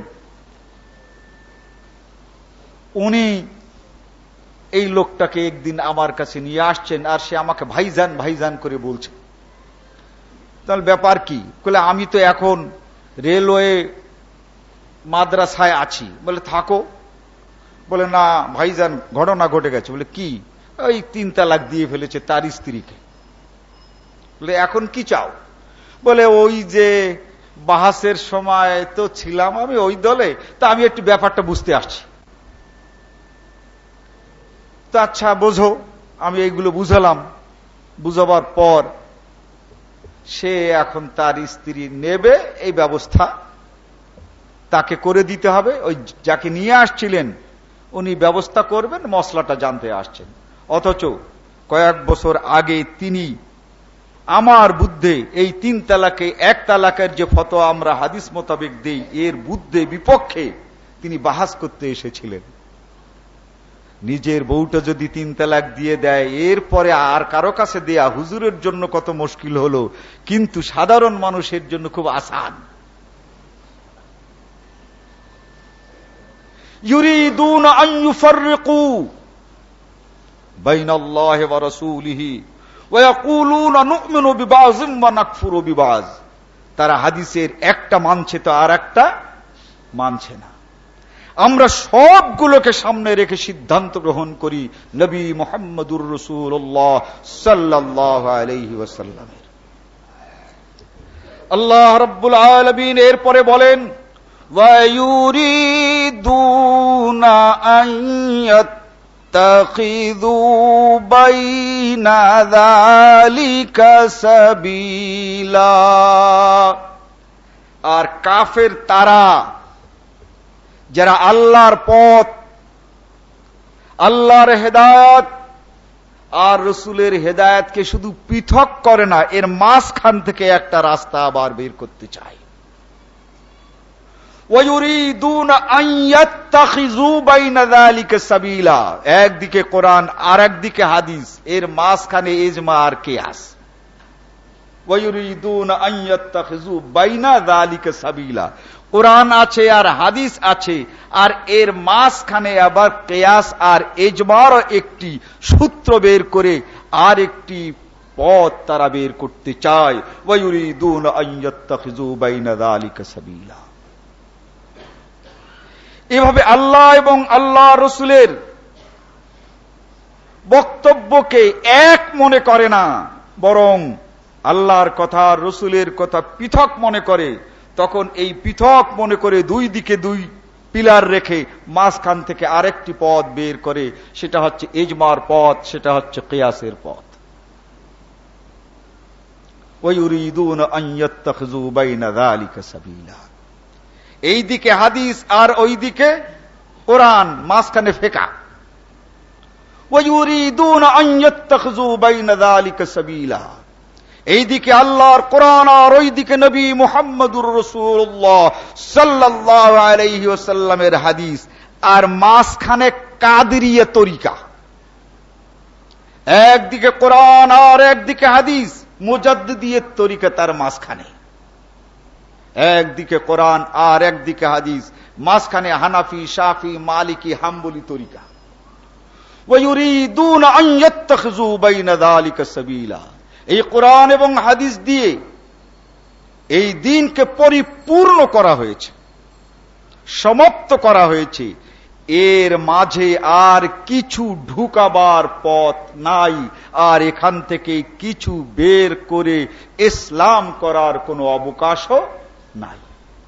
উনি এই লোকটাকে একদিন আমার কাছে নিয়ে আসছেন, আর সে আমাকে ভাইজান ভাইজান করে বলছে। তাহলে ব্যাপার কি? বলে আমি তো এখন রেলওয়ে মাদ্রাসায় আছি। বলে থাকো। বলে না ভাইজান, ঘটনা ঘটে গেছে। বলে কি? ওই 3 তালাক দিয়ে ফেলেছে তার স্ত্রীকে। বলে এখন কি চাও? বলে ওই যে বাহাসের সময় তো ছিলাম আমি ওই দলে, তা আমি একটু ব্যাপারটা বুঝতে আসছি। তো আচ্ছা বোঝো। আমি এইগুলো বুঝালাম। বুঝাবার পর সে এখন তার স্ত্রী নেবে, এই ব্যবস্থা তাকে করে দিতে হবে। ওই যাকে নিয়ে আসছিলেন উনি ব্যবস্থা করবেন, মশলাটা জানতে আসছেন। অথচ কয়েক বছর আগে তিনি আমার বুদ্ধে এই 3 তালাকে 1 তালাকের যে ফতোয়া আমরা হাদিস মোতাবেক দেই, এর বুদ্ধে বিপক্ষে তিনি বাহাস করতে এসেছিলেন। নিজের বউটা যদি 3 তালাক দিয়ে দেয়, এরপরে আর কারো কাছে দেয়া হুজুরের জন্য কত মুশকিল হলো, কিন্তু সাধারণ মানুষের জন্য খুব আসান। ইউরিদুনা আন ইউফাররিকু বাইনাল্লাহি ওয়া রাসূলিহি ওয়া ইয়াকুলুনা নু'মিনু বিবাযিন ওয়া নাকফুরু বিবায। তারা হাদিসের একটা মানছে তো আর একটা মানছে না। আমরা সবগুলোকে সামনে রেখে সিদ্ধান্ত গ্রহণ করি নবী মুহাম্মদুর রাসূলুল্লাহ সাল্লাল্লাহু আলাইহি ওয়াসাল্লামের। আল্লাহ রাব্বুল আলামিন এরপরে বলেন, ওয়া ইউরিদুনা আন ইয়াত্তাখিযু বাইনা যালিকা সাবিলা। আর কাফের তারা যারা আল্লাহর পথ, আল্লাহর হেদায়েত আর রাসূলের হেদায়েতকে শুধু পৃথক করে না, এর মাঝখান থেকে একটা রাস্তা আবার বের করতে চায়। ওয়ায়ুরিদুনা আন ইয়াত্তাখিযু বাইনা যালিকা সাবিলা। একদিকে কোরআন আর একদিকে হাদিস, এর মাঝখানে ইজমা আর কিয়াস। ওয়ায়ুরিদুনা আন ইয়াত্তাখিযু বাইনা যালিকা সাবিলা। কোরআন আছে আর হাদিস আছে, আর এর মাঝখানে আবার কিয়াস আর ইজমার একটি সূত্র বের করে আর একটি পথ তারা বের করতে চায়। ওয়ায়ুরিদুনা আন ইয়াত্তাখিযু বাইনা যালিকা সাবিলা। এভাবে আল্লাহ এবং আল্লাহ রসুলের বক্তব্যকে এক মনে করে না, বরং আল্লাহর কথা রসুলের কথা পৃথক মনে করে। তখন এই পৃথক মনে করে 2 দিকে 2 পিলার রেখে মাঝখান থেকে আরেকটি পথ বের করে, সেটা হচ্ছে ইজমার পথ, সেটা হচ্ছে কিয়াসের পথ। ওয়ায়ুরিদুনা আন ইয়াত্তাখিযু বাইনা যালিকা সাবিলা। এই দিকে হাদিস আর ওই দিকে কোরআন, মাঝখানে ফেকা। ওয়ায়ুরিদুনা আন ইয়াত্তাখিযু বাইনা যালিকা সাবিলা। এইদিকে আল্লাহর কোরআন আর ওইদিকে নবী মুহাম্মদুর রাসূলুল্লাহ সাল্লাল্লাহু আলাইহি ওয়াসাল্লামের হাদিস, আর মাঝখানে কাদেরিয়া তরিকা। একদিকে কোরআন আর একদিকে হাদিস, মুজাদ্দিদিয়ত তরিকা তার মাঝখানে। একদিকে কোরআন আর একদিকে হাদিস, মাঝখানে হানাফি, শাফি, মালিকি, হাম্বলি তরিকা। ওয়ায়ুরিদুনা আন ইয়াত্তাখিযু বাইনা যালিকা সাবিলা। এই কোরআন এবং হাদিস দিয়ে এই দ্বীনকে পরিপূর্ণ করা হয়েছে, সমাপ্ত করা হয়েছে। এর মাঝে আর কিছু ঢুকাবার পথ নাই, আর এখান থেকে কিছু বের করে ইসলাম করার কোনো অবকাশও নাই।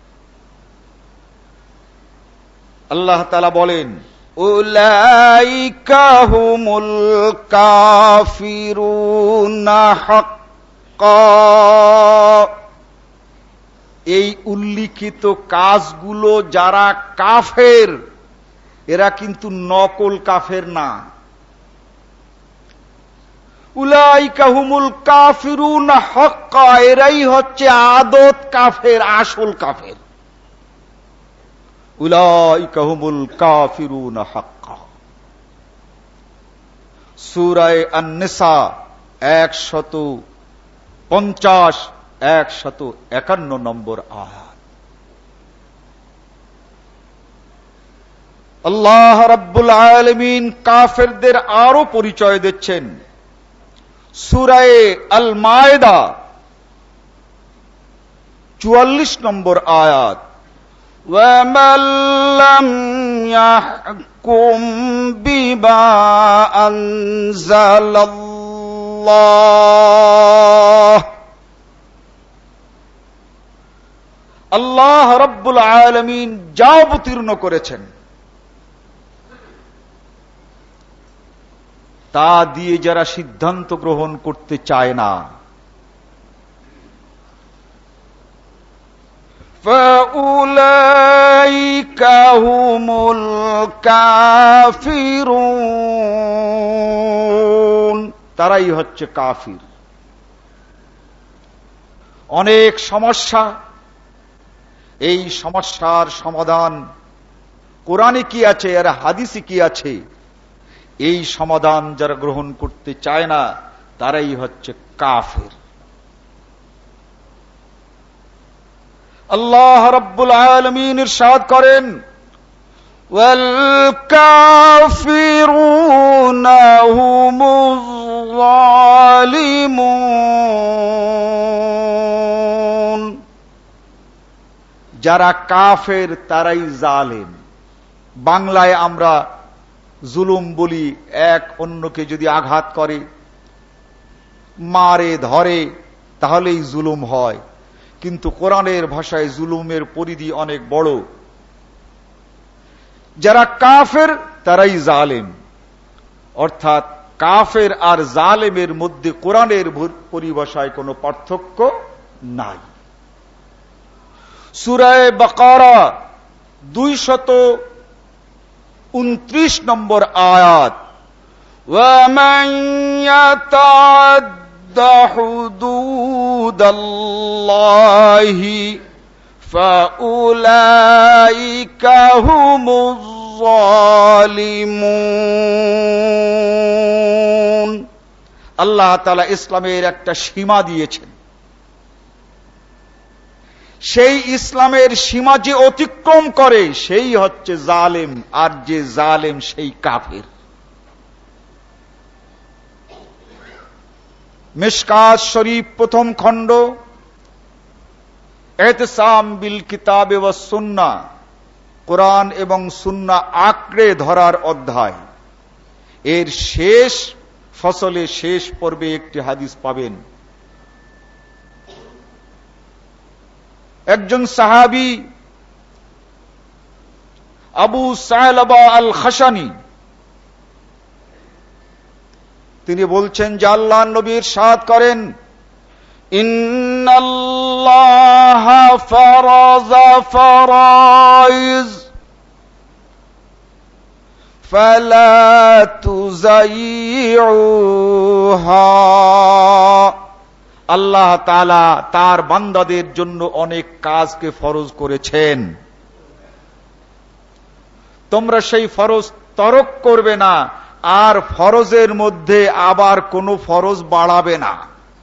আল্লাহ তাআলা বলেন, উলাইকা হুমুল কাফিরুনা হাক্কা। এই উল্লিখিত কাজগুলো যারা কাফের, এরা কিন্তু নকল কাফের না। উলাইকা হুমুল কাফিরুনা হাক্কা, এরাই হচ্ছে আদত কাফের, আসল কাফের। উলাইকা হুমুল কাফিরুনা হাক্কা। সূরা আন-নিসা 150-151 নম্বর আয়াত। আল্লাহ রাব্বুল আলামিন কাফেরদের আরো পরিচয় দিচ্ছেন। সূরা আল-মায়েদা 44 নম্বর আয়াত। ومن لم يحكم بما أنزل الله আল্লাহ রাব্বুল আলামিন যা অবতীর্ণ করেছেন তা দিয়ে যারা সিদ্ধান্ত গ্রহণ করতে চায় না, فَأُولَئِكَ هُمُ الْكَافِرُونَ তারাই হচ্ছে কাফির। অনেক সমস্যা, এই সমস্যার সমাধান কোরআনে কি আছে আর হাদিসে কি আছে, এই সমাধান যারা গ্রহণ করতে চায় না তারাই হচ্ছে কাফির। আল্লাহ রাব্বুল আলামিন ইরশাদ করেন, ওয়াল কাফিরুনা হুমুজ যালিমুন যারা কাফের তারাই জালেম। বাংলায় আমরা জুলুম বলি, এক অন্যকে যদি আঘাত করে, মারে, ধরে, তাহলেই জুলুম হয়, কিন্তু কোরআনের ভাষায় জুলুমের পরিধি অনেক বড়। যারা কাফের তারাই জালেম, অর্থাৎ কাফের আর জালেমের মধ্যে কোরআনের পরিভাষায় কোনো পার্থক্য নাই। সূরা বাকারা 229 নম্বর আয়াত, ওয়ামান ইয়াতাআদ্দা হুদুদাল্লাহি ফাউলাইকা হুমুজ যালিমুন। আল্লাহ তাআলা ইসলামের একটা সীমা দিয়েছেন, সেই ইসলামের সীমা যে অতিক্রম করে সেই হচ্ছে জালেম, আর যে জালেম সেই কাফের। মিশকাত শরীফ প্রথম খণ্ড, ইতিসাম বিল কিতাবে ওয়াস সুন্নাহ, কোরআন এবং সুন্নাহ আঁকড়ে ধরার অধ্যায়, এর শেষ ফসলে শেষ পর্বে একটি হাদিস পাবেন। একজন সাহাবী আবু সায়লাবা আল খাশানি, তিনি বলছেন যে আল্লাহর নবী ইরশাদ করেন, ইন্নাল্লাহা ফারাযা ফারাইজ ফালা তুযাইউহা। আল্লাহ তাআলা তার বান্দাদের জন্য অনেক কাজকে ফরজ করেছেন, তোমরা সেই ফরজ তরক করবে না, আর ফরজের মধ্যে আবার কোনো ফরজ বাড়াবে না।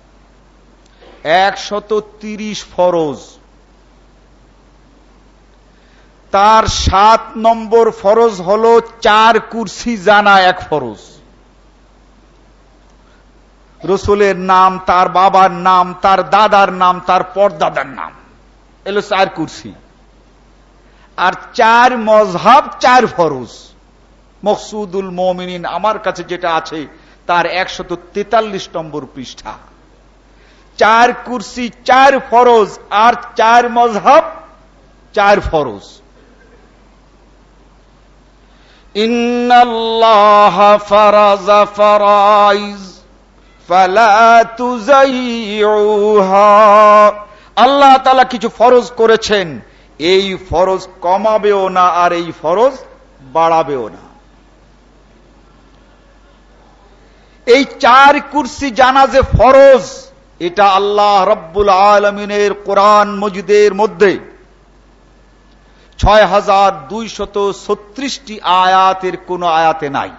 130 ফরজ, তার 7 নম্বর ফরজ হলো 4 কুরসি জানা এক ফরজ। রসুলের নাম, তার বাবার নাম, তার দাদার নাম, তার পরদাদার নাম, এলো 4 কুরসি। আর 4 মযহাব, 4 ফরজ। মকসুদুল মুমিনিন আমার কাছে যেটা আছে তার 143 নম্বর পৃষ্ঠা। 4 কুরসি, 4 ফরজ, আর 4 মযহাব, 4 ফরজ। ইন্নাল্লাহা ফারাযা ফারাইজ ফালা তুযাইউহা। আল্লাহ তাআলা কিছু ফরজ করেছেন, এই ফরজ কমাবেও না আর এই ফরজ বাড়াবেও না। এই 4 কুরসি জানা যে ফরজ, এটা আল্লাহ রাব্বুল আলামিনের কোরআন মজিদের মধ্যে 6236টি আয়াতের কোন আয়াতে নাই।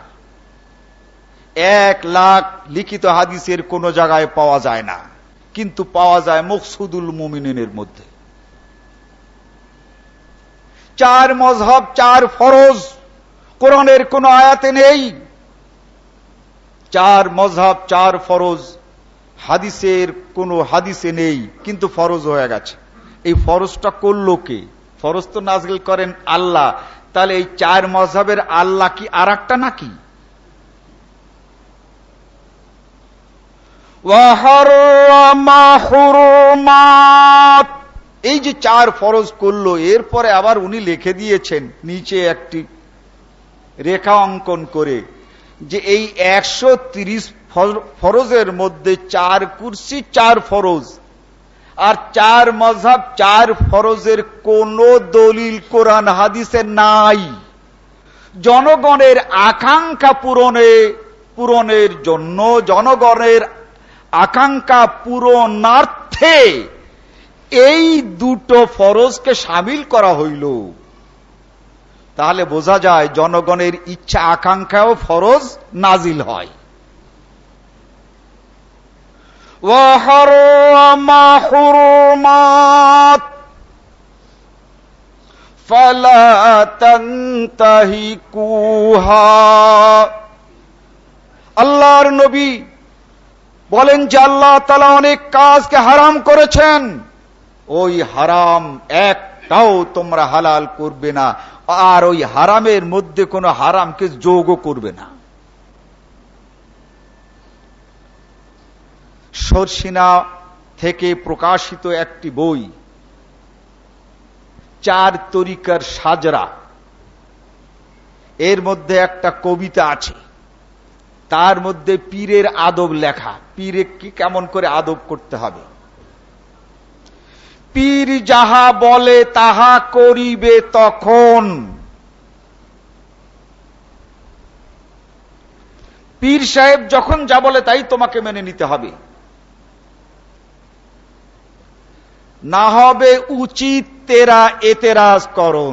1 লাখ লিখিত হাদিসের কোন জায়গায় পাওয়া যায় না, কিন্তু পাওয়া যায় মকসুদুল মুমিনিনের মধ্যে। 4 মযহাব, 4 ফরজ কোরআনের কোন আয়াতে নেই। 4 মযহাব, 4 ফরজ হাদিসের কোন হাদিসে নেই, কিন্তু ফরজ হয়ে গেছে। এই ফরজটা করলো কে? ফরজ তো নাযিল করেন আল্লাহ, তাহলে এই 4 মাযহাবের আল্লাহ কি আরেকটা নাকি? ওয়াহাররামা হুরুমাত, এই যে 4 ফরজ করলো, এরপরে আবার উনি লিখে দিয়েছেন নিচে একটি রেখা অঙ্কন করে যে এই 130 ফরজের মধ্যে 4 কুরসি 4 ফরজ, আর 4 মাযহাব 4 ফরজের কোন দলিল কোরআন হাদিসে নাই। জনগণের আকাঙ্ক্ষা পূরণের জন্য, জনগণের আকাঙ্ক্ষা পূরণার্থে এই দুটো ফরজকে শামিল করা হইল। তাহলে বোঝা যায় জনগণের ইচ্ছা আকাঙ্ক্ষাও ফরজ নাজিল হয়। ওয়াহাররামা হুরুমাত ফালা তানতাহিকুহা, আল্লাহর নবী বলেন যে আল্লাহ তাআলা অনেক কাজকে হারাম করেছেন, ওই হারাম একটাও তোমরা হালাল করবে না, আর ওই হারামের মধ্যে কোনো হারামকে যোগও করবে না। শর্ষিনা থেকে প্রকাশিত একটি বই 4 তরিকার সাজরা, এর মধ্যে একটা কবিতা আছে, তার মধ্যে পীরের আদব লেখা, পীরে কি কেমন করে আদব করতে হবে। পীর যাহা বলে তাহা করিবে তখন, পীর সাহেব যখন যা বলে তাই তোমাকে মেনে নিতে হবে, না হবে উচিত তেরা এতেরাজ করণ।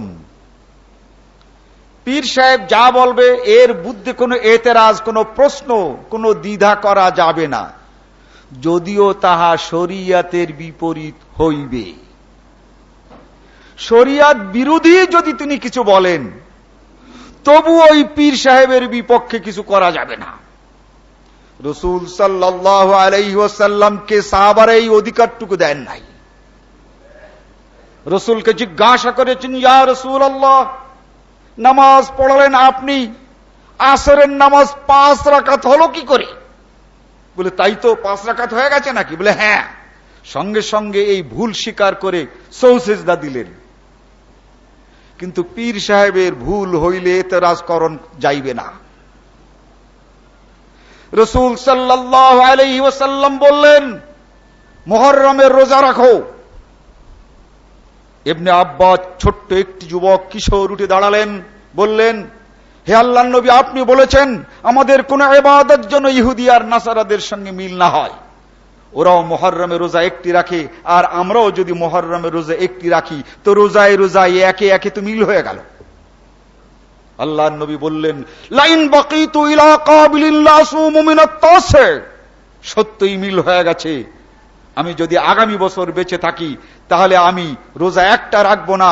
পীর সাহেব যা বলবে এর বুদ্ধি কোনো এতেরাজ, কোনো প্রশ্ন, কোনো দ্বিধা করা যাবে না, যদিও তাহা শরিয়াতের বিপরীত হইবে। শরিয়াত বিরোধী যদি তিনি কিছু বলেন, তবু ওই পীর সাহেবের বিপক্ষে কিছু করা যাবে না। রাসূল সাল্লাল্লাহু আলাইহি ওয়াসাল্লামকে সাহাবারা এই অধিকারটুকু দেন নাই। রাসূলকে জিজ্ঞাসা করেছেন, ইয়া রাসূলুল্লাহ, নামাজ পড়ালেন আপনি, আসরের নামাজ 5 রাকাত হলো কি করে? বলে তাই তো, 5 রাকাত হয়ে গেছে নাকি? বলে হ্যাঁ। সঙ্গে সঙ্গে এই ভুল স্বীকার করে সৌসেজদা দিলেন। কিন্তু পীর সাহেবের ভুল হইলে এতেরাজ করণ যাইবে না। রাসূল সাল্লাল্লাহু আলাইহি ওয়াসাল্লাম বললেন, মুহররমের রোজা রাখো। ইবনে আব্বাস ছোট্ট একটি যুবক কিশোর উঠে দাঁড়ালেন, বললেন, হে আল্লাহর নবী, আপনি বলেছেন আমাদের কোন ইবাদত যেন ইহুদি আর নাসারাদের সঙ্গে মিল না হয়। ওরাও মুহররমের রোজা একটি রাখে, আর আমরাও যদি মুহররমের রোজা একটি রাখি, তো রোজায় রোজায় একে একে তো মিল হয়ে গেল। আল্লাহর নবী বললেন, লাইন বাকিতু ইলা কাবিলিন লা আসুমু মিনাত তাসি, সত্যই মিল হয়ে গেছে। আমি যদি আগামী বছর বেঁচে থাকি, তাহলে আমি রোজা একটা রাখবো না,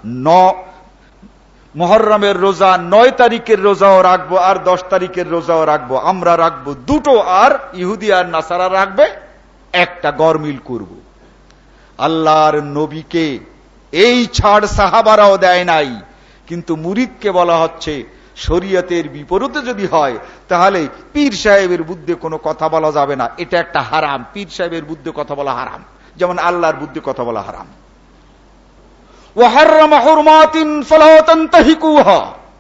মুহররমের রোজা 9 তারিখের রোজাও রাখবো, আর 10 তারিখের রোজাও রাখবো। আমরা রাখবো দুটো, আর ইহুদি আর নাসারা রাখবে একটা, গরমিল করব। আল্লাহর নবীকে এই ছাড় সাহাবারাও দেয় নাই, কিন্তু মুরিদকে বলা হচ্ছে শরীয়তের বিপরীতে যদি হয়, তাহলে পীর সাহেবের বিরুদ্ধে কোনো কথা বলা যাবে না, এটা একটা হারাম। পীর সাহেবের বিরুদ্ধে কথা বলা হারাম, যেমন আল্লাহর বিরুদ্ধে কথা বলা হারাম। ওয়াহাররামা হুরমাতিন ফালা তানতাহিকুহা,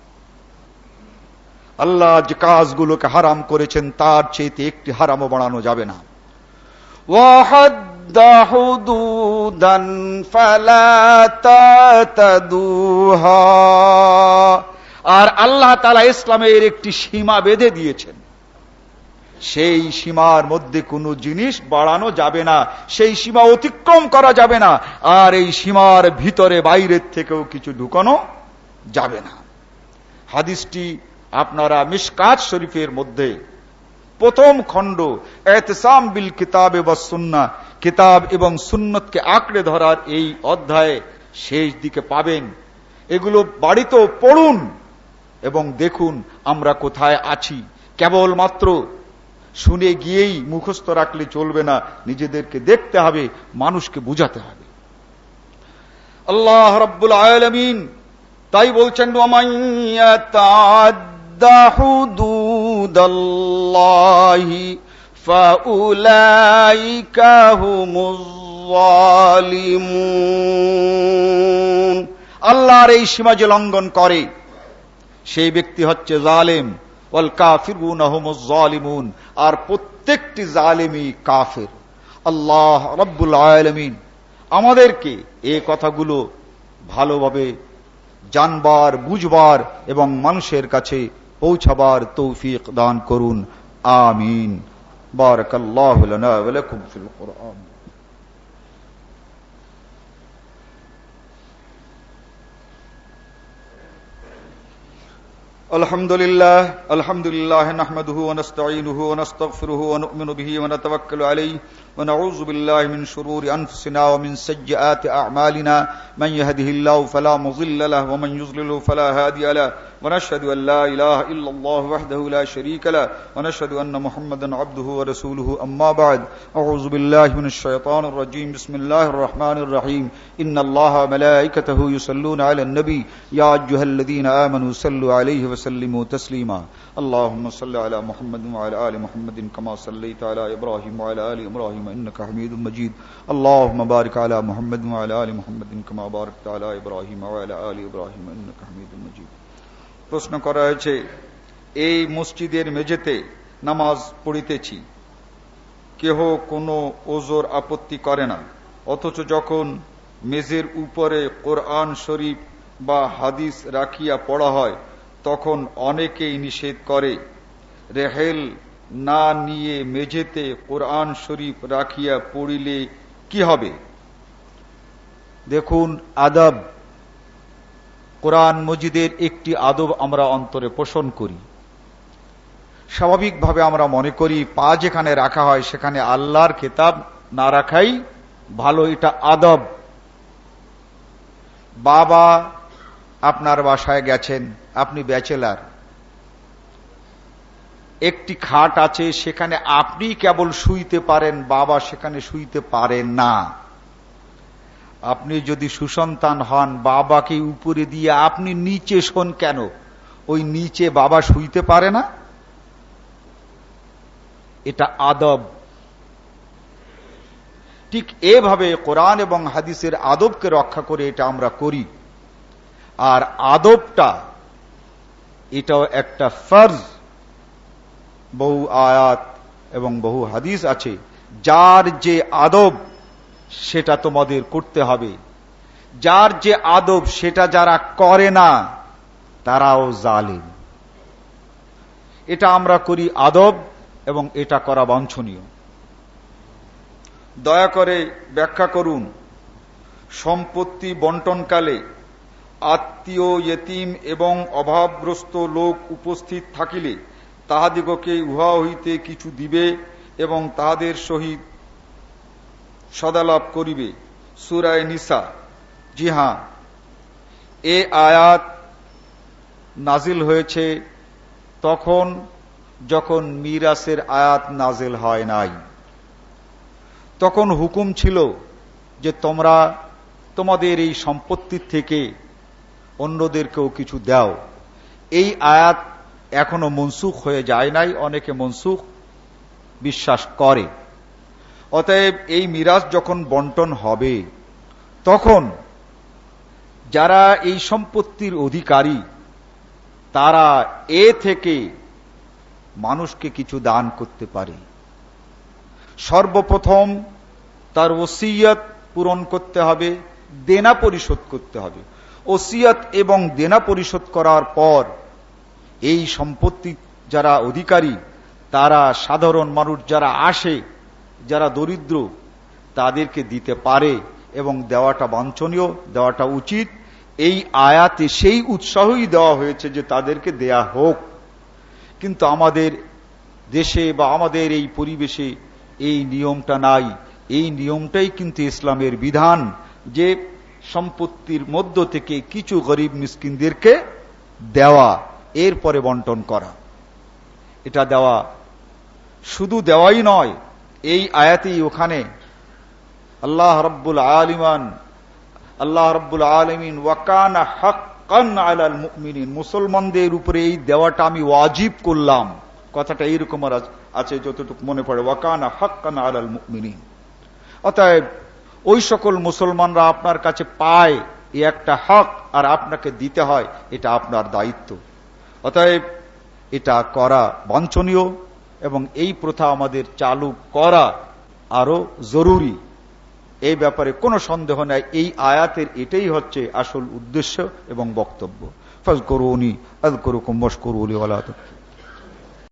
আল্লাহ যে কাজগুলোকে হারাম করেছেন তার চেয়ে একটি হারামও বাড়ানো যাবে না। ওয়াহাদ্দা হুদুদান ফালা তাতাদুহা, আর আল্লাহ তাআলা ইসলামের একটি সীমা বেঁধে দিয়েছেন, সেই সীমার মধ্যে কোনো জিনিস বাড়ানো যাবে না, সেই সীমা অতিক্রম করা যাবে না, আর এই সীমার ভিতরে বাইরের থেকেও কিছু ঢুকানো যাবে না। হাদিসটি আপনারা মিশকাত শরীফের মধ্যে প্রথম খণ্ড ইতিসাম বিল কিতাবে ওয়াস সুন্নাহ, কিতাব এবং সুন্নতকে আঁকড়ে ধরার এই অধ্যায়ে শেষ দিকে পাবেন। এগুলো বাড়িতেও পড়ুন এবং দেখুন আমরা কোথায় আছি। কেবলমাত্র শুনে গিয়েই মুখস্থ রাখলে চলবে না, নিজেদেরকে দেখতে হবে, মানুষকে বুঝাতে হবে। আল্লাহ রাব্বুল আলামিন তাই বলছেন, ওয়ামান ইয়াতাআদ্দা হুদুদাল্লাহি ফাউলাইকা হুমুজ যালিমুন। আল্লাহর এই সীমা যে লঙ্ঘন করে সেই ব্যক্তি হচ্ছে জালেম। ওয়াল কাফিরুনা হুমুজ যালিমুন, আর প্রত্যেকটি জালেমই কাফের। আল্লাহ রাব্বুল আলামিন আমাদেরকে এই কথাগুলো ভালোভাবে জানবার, বুঝবার এবং মানুষের কাছে পৌঁছাবার তৌফিক দান করুন। আমিন। বারাকাল্লাহু লানা ওয়া লাকুম ফিল কুরআন। আলহামদুলিল্লাহ নাহমাদুহু ওয়া নাস্তাঈনুহু ওয়া নাস্তাগফিরুহু ওয়া নু'মিনু বিহি ওয়া নাতাওয়াক্কালু আলাইহি ওয়া নাউযু বিল্লাহি মিন শুরুরি আনফুসিনা ওয়া মিন সাইয়্যাতি আ'মালিনা মান ইয়াহদিহিল্লাহু ফালা মুযিল্লা লাহু ওয়া মান ইউযলিলহু ফালা হাদিয়া লাহু ওয়া নাশহাদু আন লা ইলাহা ইল্লাল্লাহু ওয়াহদাহু লা শারীকা লাহু ওয়া নাশহাদু আন্না মুহাম্মাদান আবদুহু ওয়া রাসূলুহু আম্মা বা'দ। আউযু বিল্লাহি মিনাশ শাইতানির রাজীম। বিসমিল্লাহির রহমানির রহিম। ইন্নাল্লাহা ওয়া মালায়েকাতাহু ইউসাল্লুনা আলান নবী ইয়া আইয়ুহাল্লাযীনা আমানু সাল্লু আলাইহি ওয়া সাল্লিমু তাসলিমা। আল্লাহুম্মা সাল্লি আলা মুহাম্মাদিন ওয়া আলা আলি মুহাম্মাদিন কামা সাল্লাইতা আলা ইব্রাহিম ওয়া আলা আলি ইব্রাহিম ইন্নাকা হামিদুম মাজিদ। আল্লাহুম্মা বারিক আলা মুহাম্মাদিন ওয়া আলা আলি মুহাম্মাদিন কামা বারাকতা আলা ইব্রাহিম ওয়া আলা আলি ইব্রাহিম ইন্নাকা হামিদুম মাজিদ। প্রশ্ন করা হয়েছে, এই মসজিদের মেঝেতে নামাজ পড়িতেছি, কেহ কোনো ওজর আপত্তি করে না, অথচ যখন মেঝের উপরে কোরআন শরীফ বা হাদিস রাখিয়া পড়া হয় তখন অনেকেই নিষেধ করে। রেহেল না নিয়ে মেঝেতে কোরআন শরীফ রাখিয়া পড়িলে কি হবে? দেখুন, আদব, কোরআন মজিদের একটি আদব আমরা অন্তরে পোষণ করি। স্বাভাবিকভাবে আমরা মনে করি পা যেখানে রাখা হয় সেখানে আল্লাহর কিতাব না রাখাই ভালো, এটা আদব। বাবা আপনার বাসায় গেছেন, আপনি ব্যাচেলার, একটি খাট আছে, সেখানে আপনি কেবল শুইতে পারেন, বাবা সেখানে শুইতে পারেন না। আপনি যদি সুসন্তান হন, বাবাকে উপরে দিয়ে আপনি নিচে শোন কেন? ওই নিচে বাবা শুইতে পারে না? এটা আদব। ঠিক এভাবে কোরআন এবং হাদিসের আদবকে রক্ষা করে এটা আমরা করি। আর আদবটা এটাও একটা ফরজ। বহু আয়াত এবং বহু হাদিস আছে, যার যে আদব সেটা তোমাদের করতে হবে, যার যে আদব সেটা যারা করে না তারাও জালিম। এটা আমরা করি আদব, এবং এটা করা বাঞ্ছনীয়। দয়া করে ব্যাখ্যা করুন, সম্পত্তি বন্টনকালে আত্মীয়, ইয়েতিম এবং অভাবগ্রস্ত লোক উপস্থিত থাকিলে তাহাদিগকে উহা হইতে কিছু দিবে এবং তাহাদের সহিত সদালাপ করিবে। সূরা নিসা। জি হ্যাঁ, এ আয়াত নাজিল হয়েছে তখন যখন মিরাসের আয়াত নাজিল হয় নাই। তখন হুকুম ছিল যে তোমরা তোমাদের এই সম্পত্তির থেকে অন্যদেরকেও কিছু দাও। এই আয়াত এখনো মনসুখ হয়ে যায় নাই, অনেকে মনসুখ বিশ্বাস করে। অতএব এই মিরাস যখন বন্টন হবে তখন যারা এই সম্পত্তির অধিকারী তারা এ থেকে মানুষকে কিছু দান করতে পারে। সর্বপ্রথম তার ওসিয়ত পূরণ করতে হবে, দেনা পরিশোধ করতে হবে। ওসিয়ত এবং দেনা পরিশোধ করার পর এই সম্পত্তি যারা অধিকারী তারা সাধারণ মানুষ যারা আসে, যারা দরিদ্র, তাদেরকে দিতে পারে এবং দেওয়াটা বাঞ্ছনীয়, দেওয়াটা উচিত। এই আয়াতে সেই উৎসাহই দেওয়া হয়েছে যে তাদেরকে দেয়া হোক। কিন্তু আমাদের দেশে বা আমাদের এই পরিবেশে এই নিয়মটা নাই। এই নিয়মটাই কিন্তু ইসলামের বিধান, যে সম্পত্তির মধ্য থেকে কিছু গরিব মিসকিনদেরকে দেওয়া, এরপরে বন্টন করা। এটা দেওয়া শুধু দেওয়াই নয়, এই আয়াতেই ওখানে আল্লাহ রাব্বুল আলামিন আল্লাহ রাব্বুল আলামিন ওয়াকানা হাক্কান আলাল মুমিনিন, মুসলমানদের উপরে এই দেওয়াটা আমি ওয়াজিব করলাম। কথাটা এইরকম আছে যতটুকু মনে পড়ে, ওয়াকানা হাক্কান আলাল মুমিনিন। অতএব ওই সকল মুসলমানরা আপনার কাছে পায় এই একটা হক, আর আপনাকে দিতে হয়, এটা আপনার দায়িত্ব। অতএব এটা করা বাঞ্ছনীয় এবং এই প্রথা আমাদের চালু করা আরো জরুরি, এই ব্যাপারে কোনো সন্দেহ নাই। এই আয়াতের এটাই হচ্ছে আসল উদ্দেশ্য এবং বক্তব্য। ফাজকুরুনি আযকুরুকুম ওয়াশকুরু লি ওয়া লা তাকফুরুন।